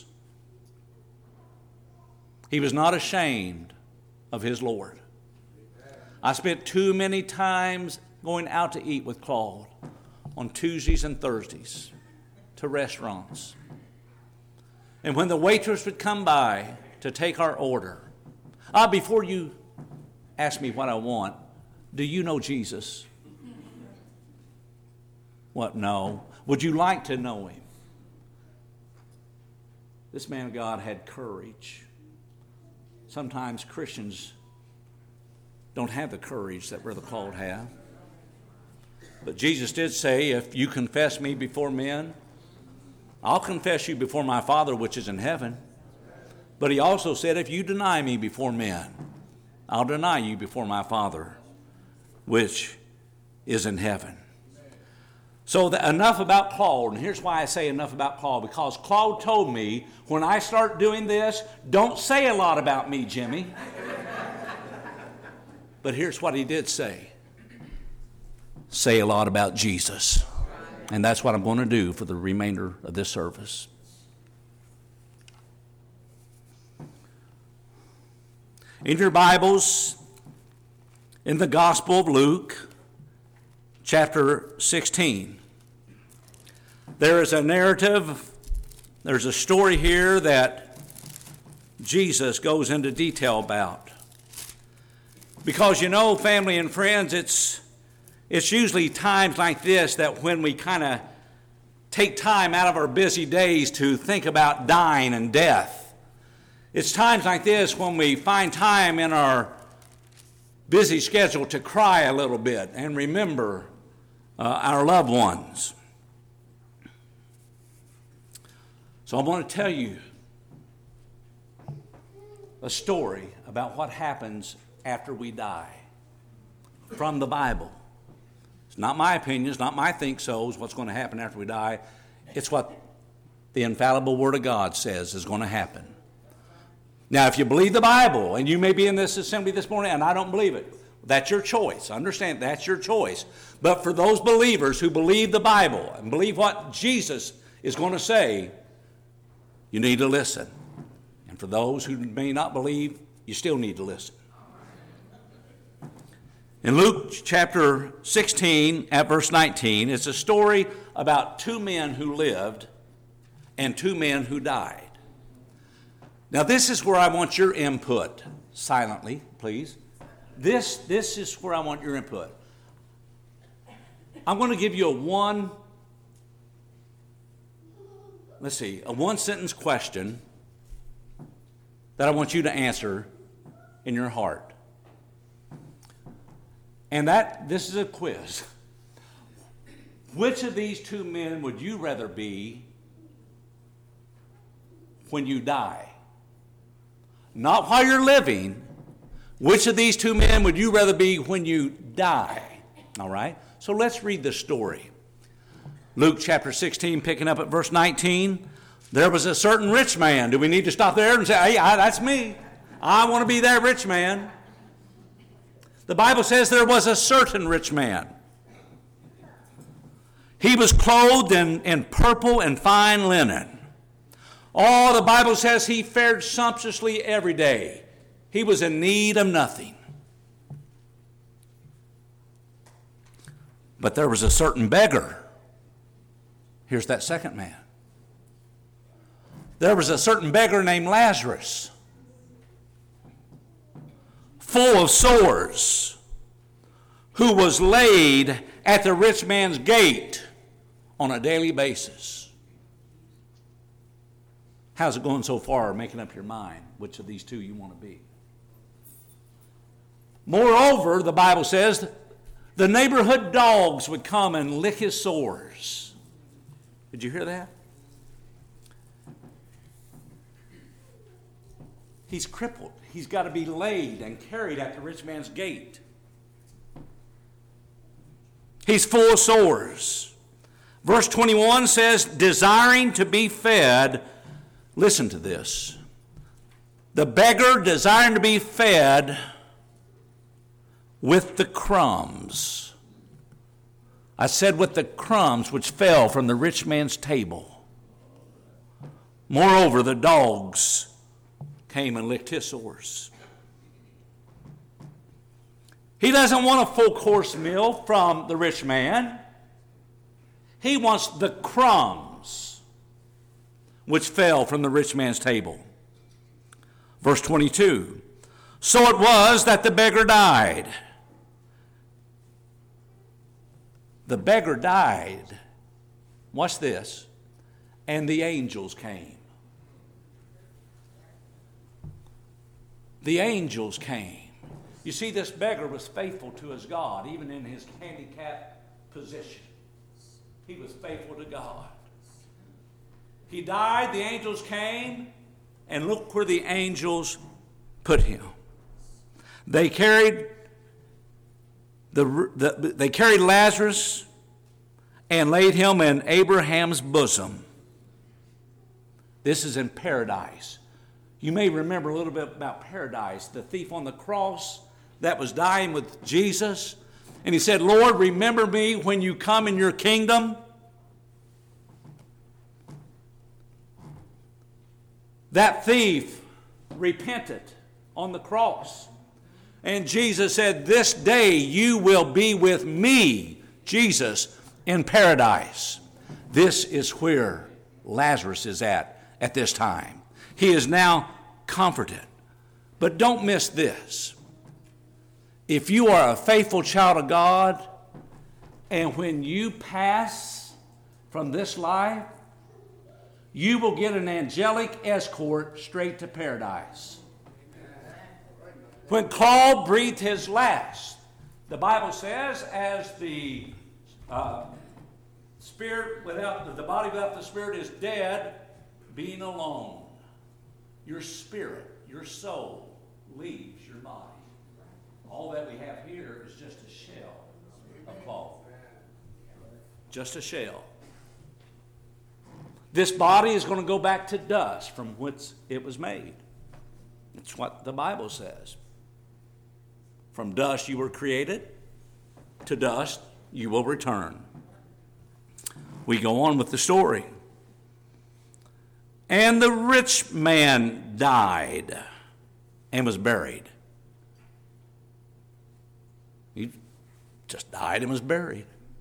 He was not ashamed of his Lord. I spent too many times going out to eat with Claude on Tuesdays and Thursdays to restaurants. And when the waitress would come by to take our order, ah, before you ask me what I want, do you know Jesus? What, no. Would you like to know him? This man of God had courage. Sometimes Christians don't have the courage that Brother Claude had. But Jesus did say, if you confess me before men, I'll confess you before my Father which is in heaven. But he also said, if you deny me before men, I'll deny you before my Father which is in heaven. So the, enough about Claude, and here's why I say enough about Claude, because Claude told me, when I start doing this, don't say a lot about me, Jimmy. But here's what he did say. Say a lot about Jesus. And that's what I'm going to do for the remainder of this service. In your Bibles, in the Gospel of Luke, chapter sixteen, there is a narrative, there's a story here that Jesus goes into detail about. Because you know, family and friends, it's it's usually times like this that when we kind of take time out of our busy days to think about dying and death. It's times like this when we find time in our busy schedule to cry a little bit and remember uh, our loved ones. So I want to tell you a story about what happens after we die from the Bible. It's not my opinion, it's not my think so, it's what's going to happen after we die. It's what the infallible Word of God says is going to happen. Now, if you believe the Bible, and you may be in this assembly this morning, and I don't believe it, that's your choice. Understand, that's your choice. But for those believers who believe the Bible and believe what Jesus is going to say, you need to listen. And for those who may not believe, you still need to listen. In Luke chapter sixteen, at verse nineteen, it's a story about two men who lived and two men who died. Now, this is where I want your input. Silently, please. This, this is where I want your input. I'm going to give you a one, let's see, a one-sentence question that I want you to answer in your heart. And that, this is a quiz. Which of these two men would you rather be when you die? Not while you're living. Which of these two men would you rather be when you die? All right? So let's read the story. Luke chapter sixteen, picking up at verse nineteen. There was a certain rich man. Do we need to stop there and say, hey, I, that's me. I want to be that rich man. The Bible says there was a certain rich man. He was clothed in, in purple and fine linen. Oh, the Bible says he fared sumptuously every day. He was in need of nothing. But there was a certain beggar. Here's that second man. There was a certain beggar named Lazarus, full of sores, who was laid at the rich man's gate on a daily basis. How's it going so far, making up your mind which of these two you want to be? Moreover, the Bible says, the neighborhood dogs would come and lick his sores. Did you hear that? He's crippled. He's got to be laid and carried at the rich man's gate. He's full of sores. Verse twenty-one says, desiring to be fed. Listen to this. The beggar desiring to be fed with the crumbs. I said with the crumbs which fell from the rich man's table. Moreover, the dogs came and licked his sores. He doesn't want a full course meal from the rich man. He wants the crumbs which fell from the rich man's table. Verse twenty-two, so it was that the beggar died. The beggar died. Watch this. And the angels came. The angels came. You see, this beggar was faithful to his God, even in his handicapped position. He was faithful to God. He died, the angels came, and look where the angels put him. They carried the, the they carried Lazarus and laid him in Abraham's bosom. This is in paradise. You may remember a little bit about paradise. The thief on the cross that was dying with Jesus. And he said, Lord, remember me when you come in your kingdom. That thief repented on the cross. And Jesus said, this day you will be with me, Jesus, in paradise. This is where Lazarus is at at this time. He is now comforted. But don't miss this. If you are a faithful child of God, and when you pass from this life, you will get an angelic escort straight to paradise. When Claude breathed his last, the Bible says, as the uh, spirit without the body without the spirit is dead, being alone. Your spirit, your soul, leaves your body. All that we have here is just a shell of cloth. Just a shell. This body is going to go back to dust from whence it was made. That's what the Bible says. From dust you were created, to dust you will return. We go on with the story. And the rich man died and was buried. He just died and was buried.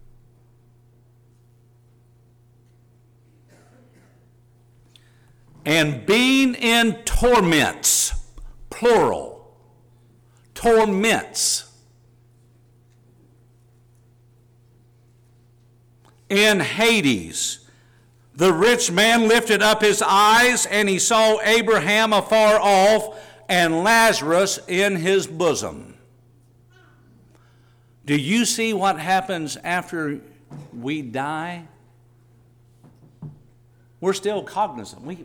And being in torments, plural, torments, in Hades, the rich man lifted up his eyes, and he saw Abraham afar off, and Lazarus in his bosom. Do you see what happens after we die? We're still cognizant. We,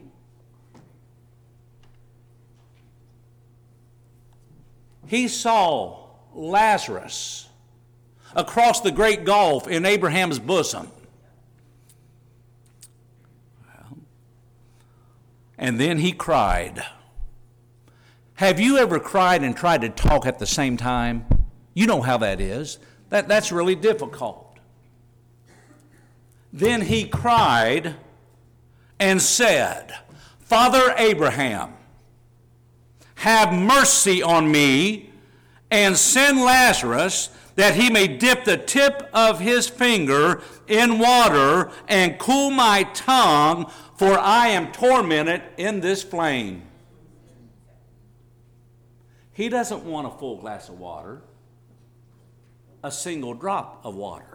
he saw Lazarus across the great gulf in Abraham's bosom. Well, and then he cried. Have you ever cried and tried to talk at the same time? You know how that is. That, that's really difficult. Then he cried and said, Father Abraham, have mercy on me and send Lazarus that he may dip the tip of his finger in water and cool my tongue, for I am tormented in this flame. He doesn't want a full glass of water, a single drop of water.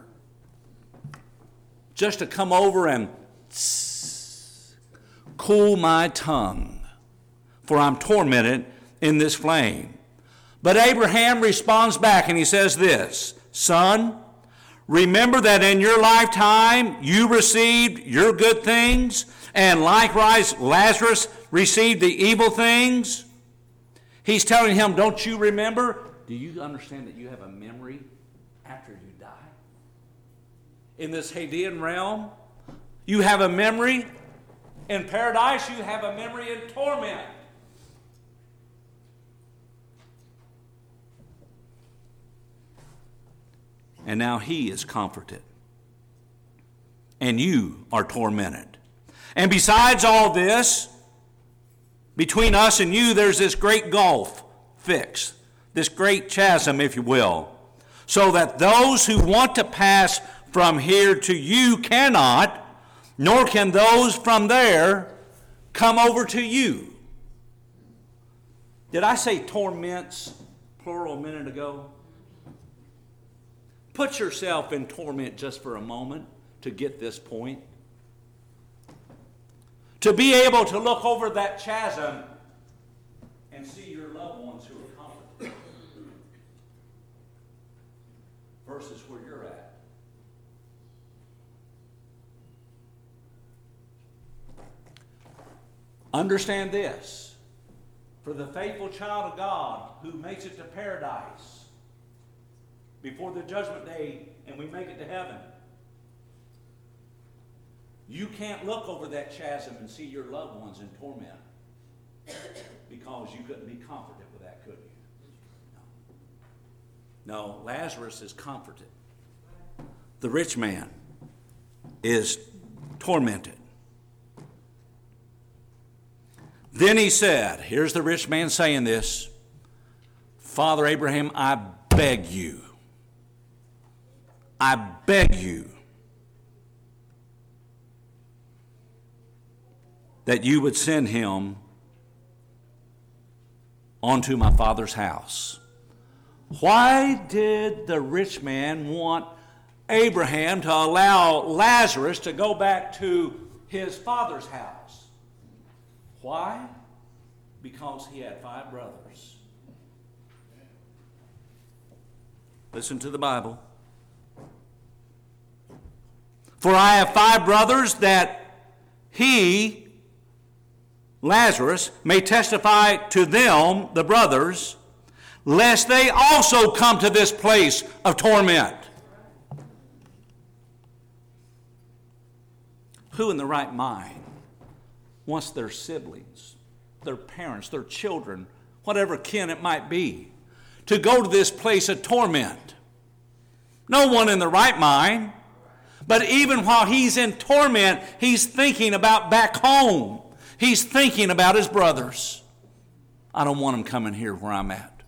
Just to come over and tss, cool my tongue, for I'm tormented in this flame. But Abraham responds back and he says this, Son, Remember that in your lifetime you received your good things, and likewise Lazarus received the evil things. He's telling him, don't you remember? Do you understand that you have a memory after you die? In this Hadean realm, you have a memory. In paradise, you have a memory in torment. And now he is comforted. And you are tormented. And besides all this, between us and you, there's this great gulf fixed. This great chasm, if you will. So that those who want to pass from here to you cannot, nor can those from there come over to you. Did I say torments, plural, a minute ago? Put yourself in torment just for a moment to get this point. To be able to look over that chasm and see your loved ones who are comforted versus where you're at. Understand this. For the faithful child of God who makes it to paradise before the judgment day and we make it to heaven, you can't look over that chasm and see your loved ones in torment because you couldn't be comforted with that, could you? No. No, Lazarus is comforted. The rich man is tormented. Then he said, here's the rich man saying this, Father Abraham, I beg you, I beg you that you would send him onto my father's house. Why did the rich man want Abraham to allow Lazarus to go back to his father's house? Why? Because he had five brothers. Listen to the Bible. For I have five brothers, that he, Lazarus, may testify to them, the brothers, lest they also come to this place of torment. Who in the right mind wants their siblings, their parents, their children, whatever kin it might be, to go to this place of torment? No one in the right mind. But even while he's in torment, he's thinking about back home. He's thinking about his brothers. I don't want them coming here where I'm at.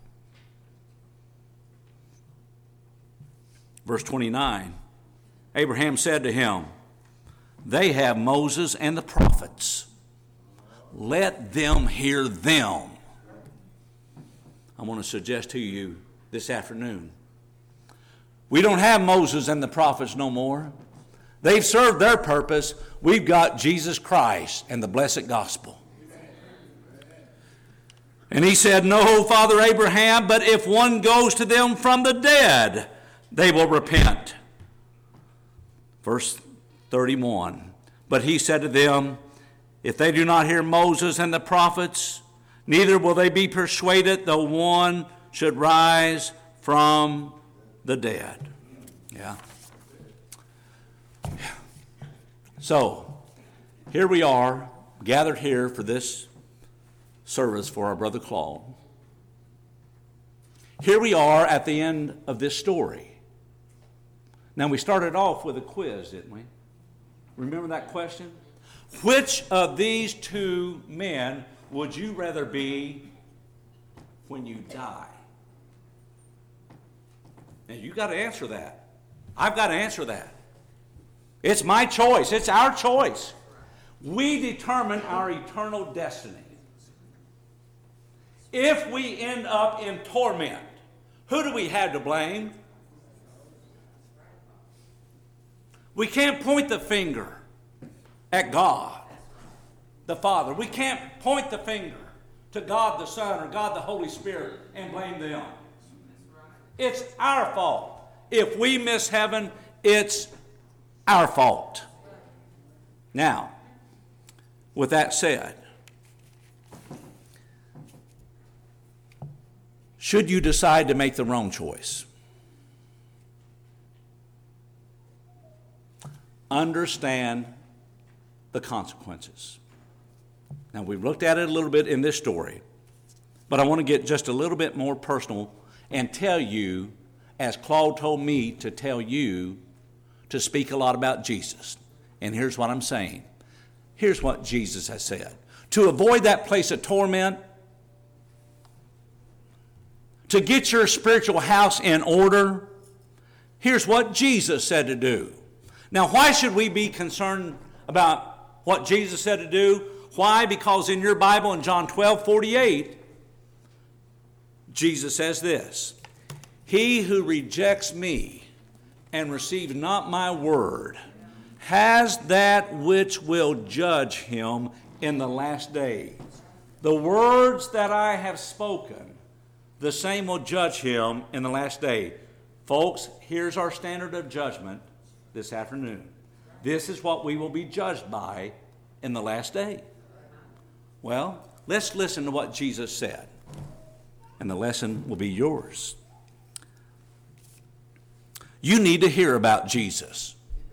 Verse twenty-nine, Abraham said to him, they have Moses and the prophets. Let them hear them. I want to suggest to you this afternoon, we don't have Moses and the prophets no more. They've served their purpose. We've got Jesus Christ and the blessed gospel. And he said, no, Father Abraham, but if one goes to them from the dead, they will repent. Verse thirty-one, but he said to them, if they do not hear Moses and the prophets, neither will they be persuaded though one should rise from the dead. Yeah. So, here we are, gathered here for this service for our brother Claude. Here we are at the end of this story. Now, we started off with a quiz, didn't we? Remember that question? Which of these two men would you rather be when you die? And you got to answer that. I've got to answer that. It's my choice. It's our choice. We determine our eternal destiny. If we end up in torment, who do we have to blame? We can't point the finger at God, the Father. We can't point the finger to God the Son or God the Holy Spirit and blame them. It's our fault if we miss heaven it's our fault. Now, with that said, should you decide to make the wrong choice, understand the consequences. Now, we've looked at it a little bit in this story, but I want to get just a little bit more personal and tell you, as Claude told me to tell you, to speak a lot about Jesus. And here's what I'm saying. Here's what Jesus has said. To avoid that place of torment, to get your spiritual house in order, here's what Jesus said to do. Now, why should we be concerned about what Jesus said to do? Why? Because in your Bible, in John twelve forty-eight, Jesus says this, "He who rejects me and receives not my word has that which will judge him in the last day. The words that I have spoken, the same will judge him in the last day." Folks, here's our standard of judgment this afternoon. This is what we will be judged by in the last day. Well, let's listen to what Jesus said, and the lesson will be yours. You need to hear about Jesus.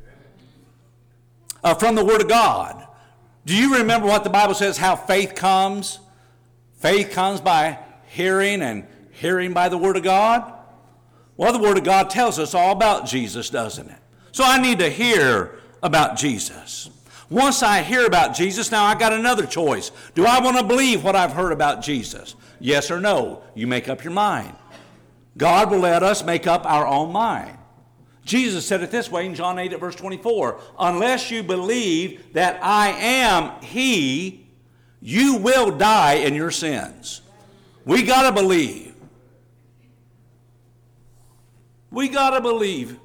Uh, from the Word of God. Do you remember what the Bible says, how faith comes? Faith comes by hearing, and hearing by the Word of God. Well, the Word of God tells us all about Jesus, doesn't it? So I need to hear about Jesus. Once I hear about Jesus, now I got another choice. Do I want to believe what I've heard about Jesus? Yes or no? You make up your mind. God will let us make up our own mind. Jesus said it this way in John eight at verse twenty-four, "Unless you believe that I am He, you will die in your sins." We got to believe. We got to believe.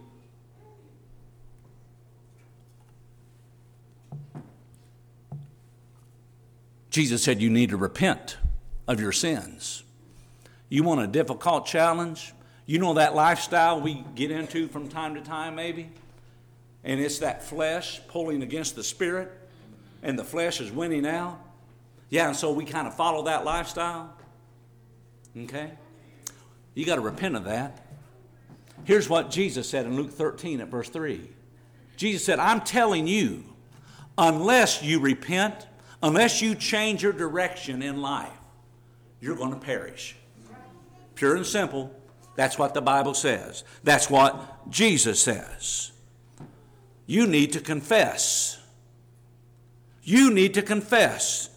Jesus said you need to repent of your sins. You want a difficult challenge? You know that lifestyle we get into from time to time maybe? And it's that flesh pulling against the spirit, and the flesh is winning out. Yeah, and so we kind of follow that lifestyle. Okay? You got to repent of that. Here's what Jesus said in Luke thirteen at verse three. Jesus said, "I'm telling you, unless you repent, unless you change your direction in life, you're going to perish." Pure and simple. That's what the Bible says. That's what Jesus says. You need to confess. You need to confess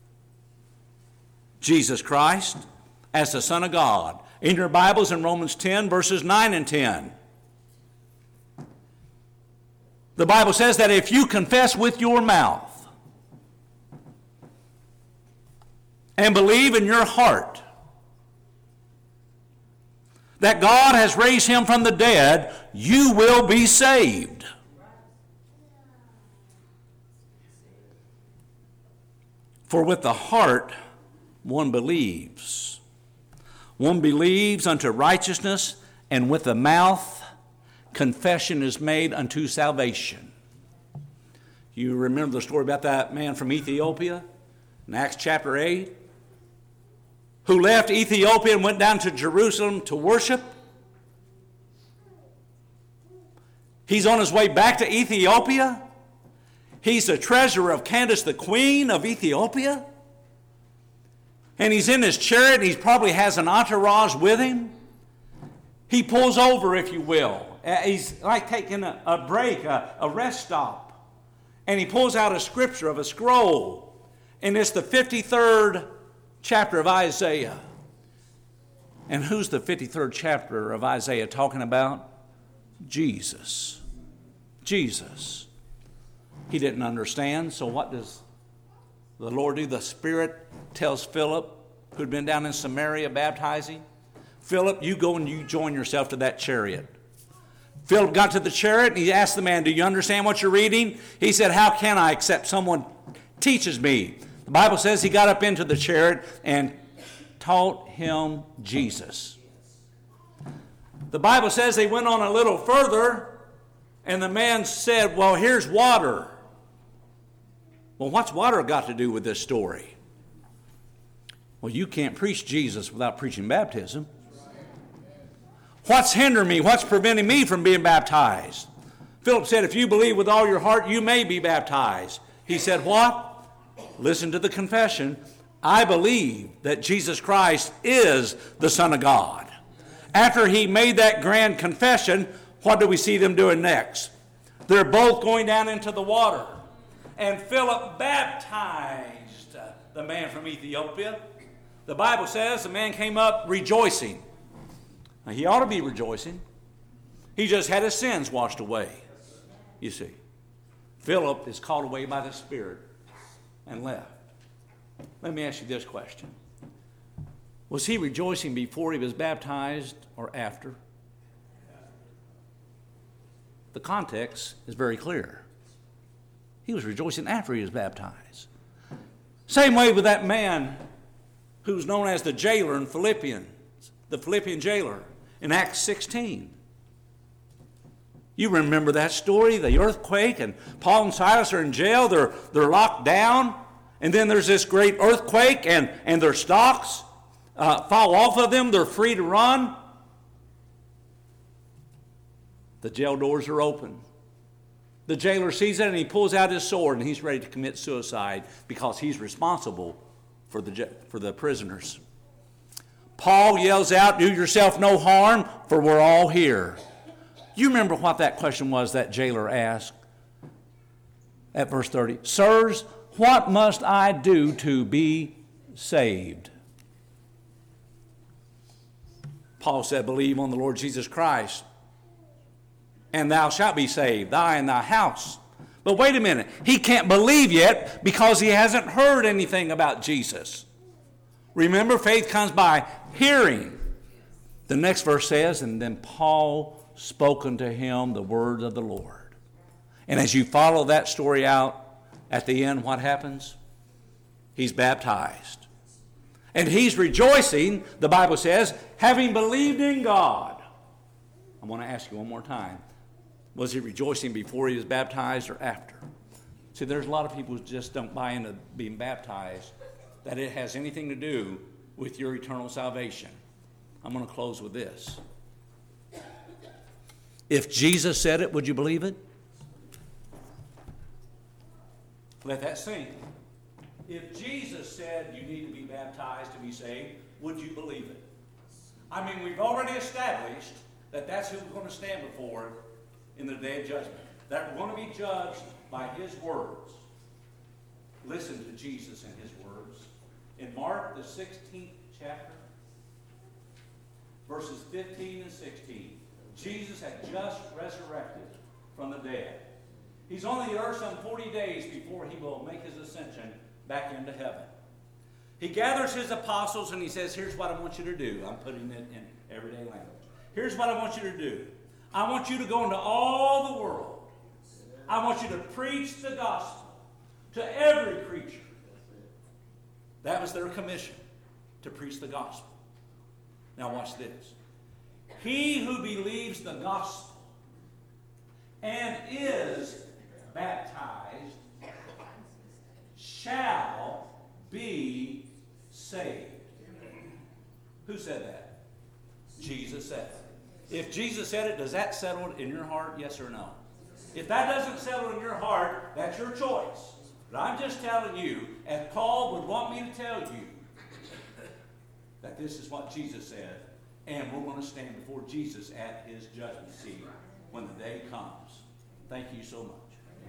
Jesus Christ as the Son of God. In your Bibles in Romans ten, verses nine and ten. The Bible says that if you confess with your mouth and believe in your heart that God has raised him from the dead, you will be saved. For with the heart one believes. One believes unto righteousness, and with the mouth confession is made unto salvation. You remember the story about that man from Ethiopia in Acts chapter eight? Who left Ethiopia and went down to Jerusalem to worship. He's on his way back to Ethiopia. He's the treasurer of Candace, the queen of Ethiopia. And he's in his chariot, and he probably has an entourage with him. He pulls over, if you will. He's like taking a, a break, a, a rest stop. And he pulls out a scripture of a scroll. And it's the fifty-third chapter of Isaiah. And who's the fifty-third chapter of Isaiah talking about? Jesus. Jesus. He didn't understand, so what does the Lord do? The Spirit tells Philip, who'd been down in Samaria baptizing, "Philip, you go and you join yourself to that chariot." Philip got to the chariot and he asked the man, "Do you understand what you're reading?" He said, "How can I except someone teaches me?" The Bible says he got up into the chariot and taught him Jesus. The Bible says they went on a little further, And the man said, well, here's water. Well, what's water got to do with this story? Well, you can't preach Jesus without preaching baptism. What's hindering me? What's preventing me from being baptized? Philip said, if you believe with all your heart, you may be baptized. He said, what? Listen to the confession. I believe that Jesus Christ is the Son of God. After he made that grand confession, what do we see them doing next? They're both going down into the water. And Philip baptized the man from Ethiopia. The Bible says the man came up rejoicing. Now, he ought to be rejoicing. He just had his sins washed away, you see. Philip is called away by the Spirit and left. Let me ask you this question. Was he rejoicing before he was baptized or after? The context is very clear. He was rejoicing after he was baptized. Same way with that man who's known as the jailer in Philippians, the Philippian jailer in Acts sixteen. You remember that story, the earthquake, and Paul and Silas are in jail, they're, they're locked down, and then there's this great earthquake, and, and their stocks uh, fall off of them, they're free to run. The jail doors are open. The jailer sees it and he pulls out his sword and he's ready to commit suicide because he's responsible for the, for the prisoners. Paul yells out, do yourself no harm, for we're all here. You remember what that question was that jailer asked at verse thirty? Sirs, what must I do to be saved? Paul said, believe on the Lord Jesus Christ, and thou shalt be saved, thy and thy house. But wait a minute, he can't believe yet because he hasn't heard anything about Jesus. Remember, faith comes by hearing. The next verse says, and then Paul spoke unto him the word of the Lord. And as you follow that story out, at the end, what happens? He's baptized. And he's rejoicing, the Bible says, having believed in God. I want to ask you one more time. Was he rejoicing before he was baptized or after? See, there's a lot of people who just don't buy into being baptized, that it has anything to do with your eternal salvation. I'm going to close with this. If Jesus said it, would you believe it? Let that sink. If Jesus said you need to be baptized to be saved, would you believe it? I mean, we've already established that that's who we're going to stand before in the day of judgment. That we're going to be judged by his words. Listen to Jesus and his words. In Mark, the sixteenth chapter, verses fifteen and sixteen, Jesus had just resurrected from the dead. He's on the earth some forty days before he will make his ascension back into heaven. He gathers his apostles and he says, here's what I want you to do. I'm putting it in everyday language. Here's what I want you to do. I want you to go into all the world. I want you to preach the gospel to every creature. That was their commission, to preach the gospel. Now watch this. He who believes the gospel and is baptized shall be saved. Who said that? Jesus said it. If Jesus said it, does that settle it in your heart, yes or no? If that doesn't settle in your heart, that's your choice. But I'm just telling you, as Paul would want me to tell you, that this is what Jesus said, and we're going to stand before Jesus at his judgment seat when the day comes. Thank you so much.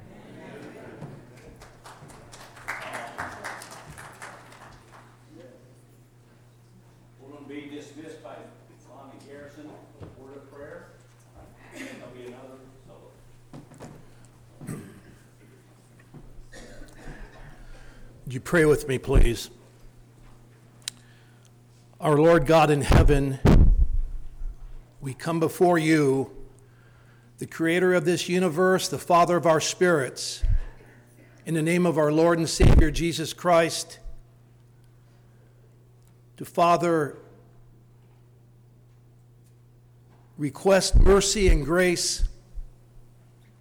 We're going to be dismissed by Lonnie Garrison, word of prayer. There'll be another solo. Would you pray with me, please? Our Lord God in heaven, we come before you, the creator of this universe, the Father of our spirits, in the name of our Lord and Savior Jesus Christ, to Father, request mercy and grace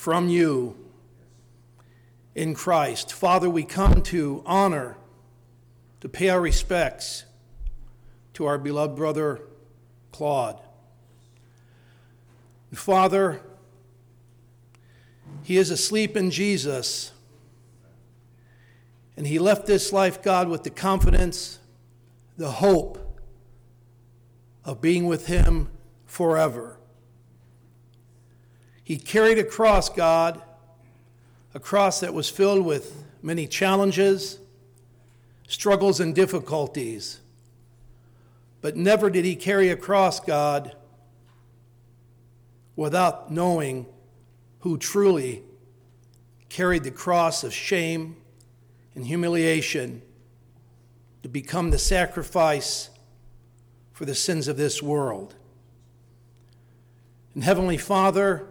from you in Christ. Father, we come to honor, to pay our respects to our beloved brother Claude. Father, he is asleep in Jesus, and he left this life, God, with the confidence, the hope of being with him forever. He carried a cross, God, a cross that was filled with many challenges, struggles, and difficulties. But never did he carry a cross, God, without knowing who truly carried the cross of shame and humiliation to become the sacrifice for the sins of this world. And Heavenly Father,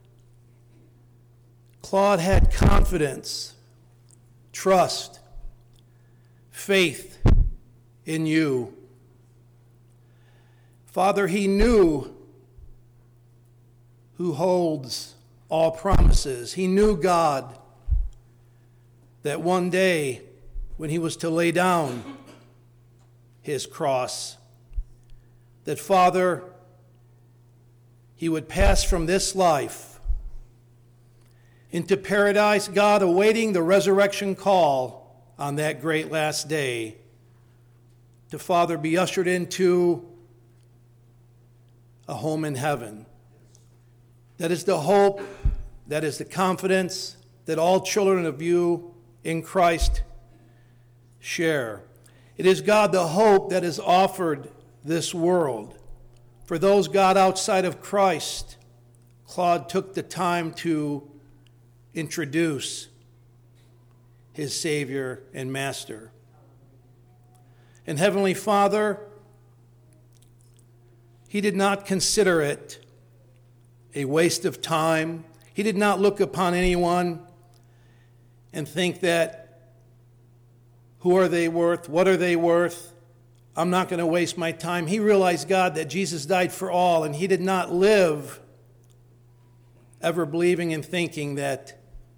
Claude had confidence, trust, faith in you. Father, he knew who holds all promises. He knew, God, that one day when he was to lay down his cross, that, Father, he would pass from this life into paradise, God, awaiting the resurrection call on that great last day to, Father, be ushered into a home in heaven. That is the hope, that is the confidence that all children of you in Christ share. It is, God, the hope that is offered this world. For those, God, outside of Christ, Claude took the time to introduce his Savior and Master. And Heavenly Father, he did not consider it a waste of time. He did not look upon anyone and think that, who are they worth? What are they worth? I'm not going to waste my time. He realized, God, that Jesus died for all, and he did not live ever believing and thinking that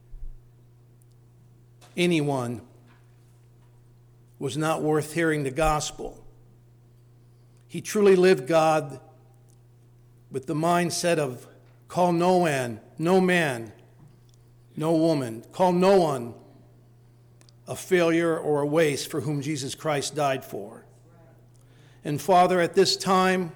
anyone was not worth hearing the gospel. He truly lived, God, with the mindset of call no man, no man, no woman, call no one a failure or a waste for whom Jesus Christ died for. And Father, at this time,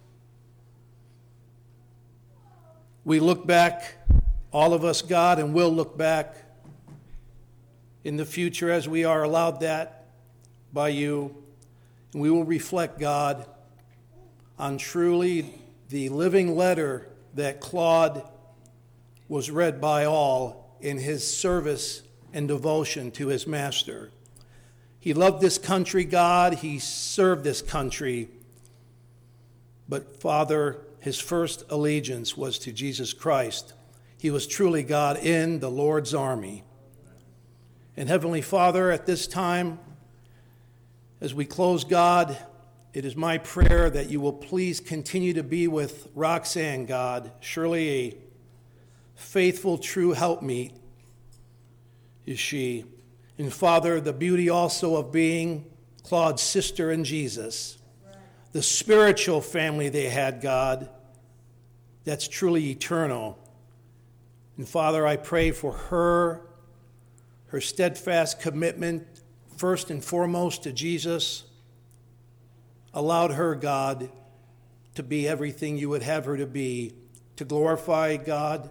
we look back, all of us, God, and will look back in the future as we are allowed that by you. And we will reflect, God, on truly the living letter that Claude was read by all in his service and devotion to his master. He loved this country, God. He served this country. But, Father, his first allegiance was to Jesus Christ. He was truly, God, in the Lord's army. And Heavenly Father, at this time, as we close, God, it is my prayer that you will please continue to be with Roxanne, God, surely a faithful, true helpmeet is she. And Father, the beauty also of being Claude's sister in Jesus, the spiritual family they had, God, that's truly eternal. And Father, I pray for her, her steadfast commitment, first and foremost to Jesus, allowed her, God, to be everything you would have her to be, to glorify, God,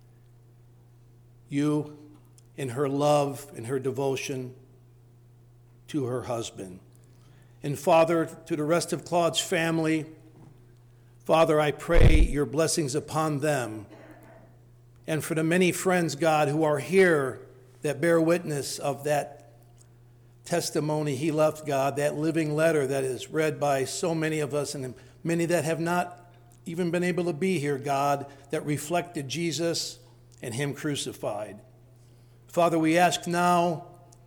you in her love and her devotion to her husband. And Father, to the rest of Claude's family, Father, I pray your blessings upon them. And for the many friends, God, who are here that bear witness of that testimony he left, God, that living letter that is read by so many of us and many that have not even been able to be here, God, that reflected Jesus and him crucified. Father, we ask now,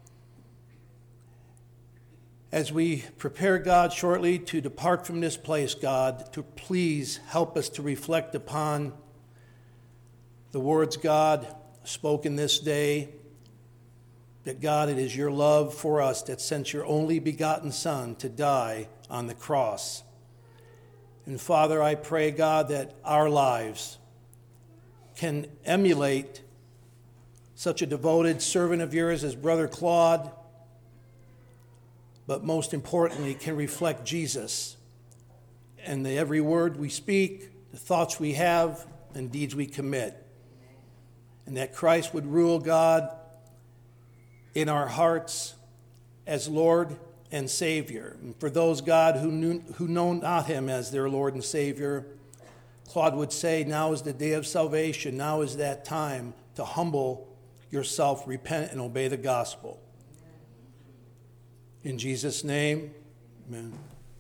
as we prepare, God, shortly to depart from this place, God, to please help us to reflect upon the words God spoken this day, that God, it is your love for us that sent your only begotten Son to die on the cross. And Father, I pray, God, that our lives can emulate such a devoted servant of yours as Brother Claude, but most importantly, can reflect Jesus and the every word we speak, the thoughts we have, and deeds we commit. And that Christ would rule, God, in our hearts as Lord and Savior. And for those, God, who knew, who know not him as their Lord and Savior, Claude would say, now is the day of salvation. Now is that time to humble yourself, repent, and obey the gospel. In Jesus' name, amen.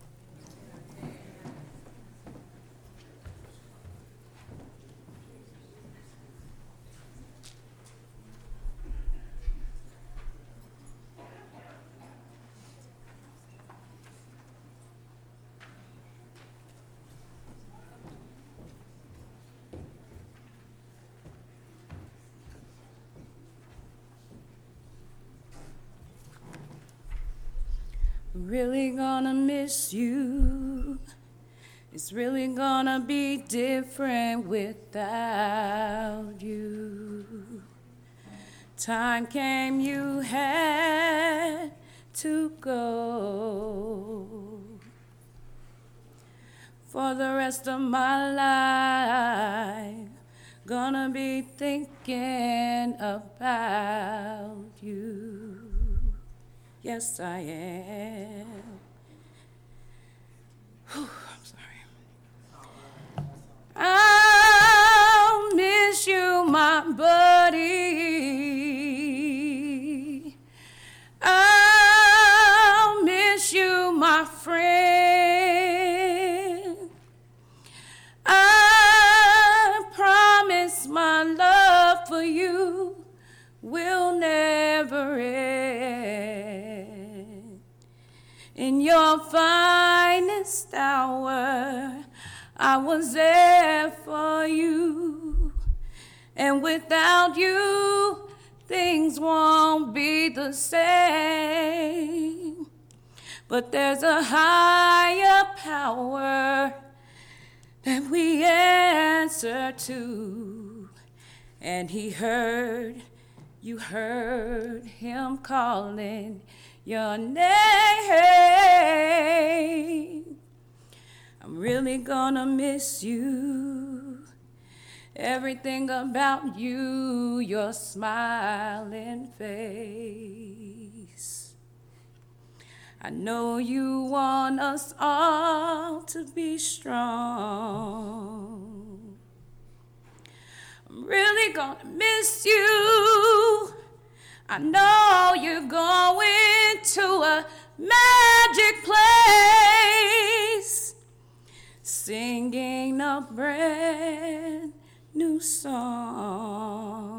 Really gonna miss you. It's really gonna be different without you. Time came, you had to go. For the rest of my life, gonna be thinking about you. Yes, I am. Whew, I'm sorry. I'll miss you, my buddy. I'll miss you, my friend. I promise my love for you will never end. In your finest hour, I was there for you. And without you, things won't be the same. But there's a higher power that we answer to. And he heard, you heard him calling your name. I'm really gonna miss you. Everything about you, your smiling face. I know you want us all to be strong. I'm really gonna miss you. I know you're going to a magic place, singing a brand new song.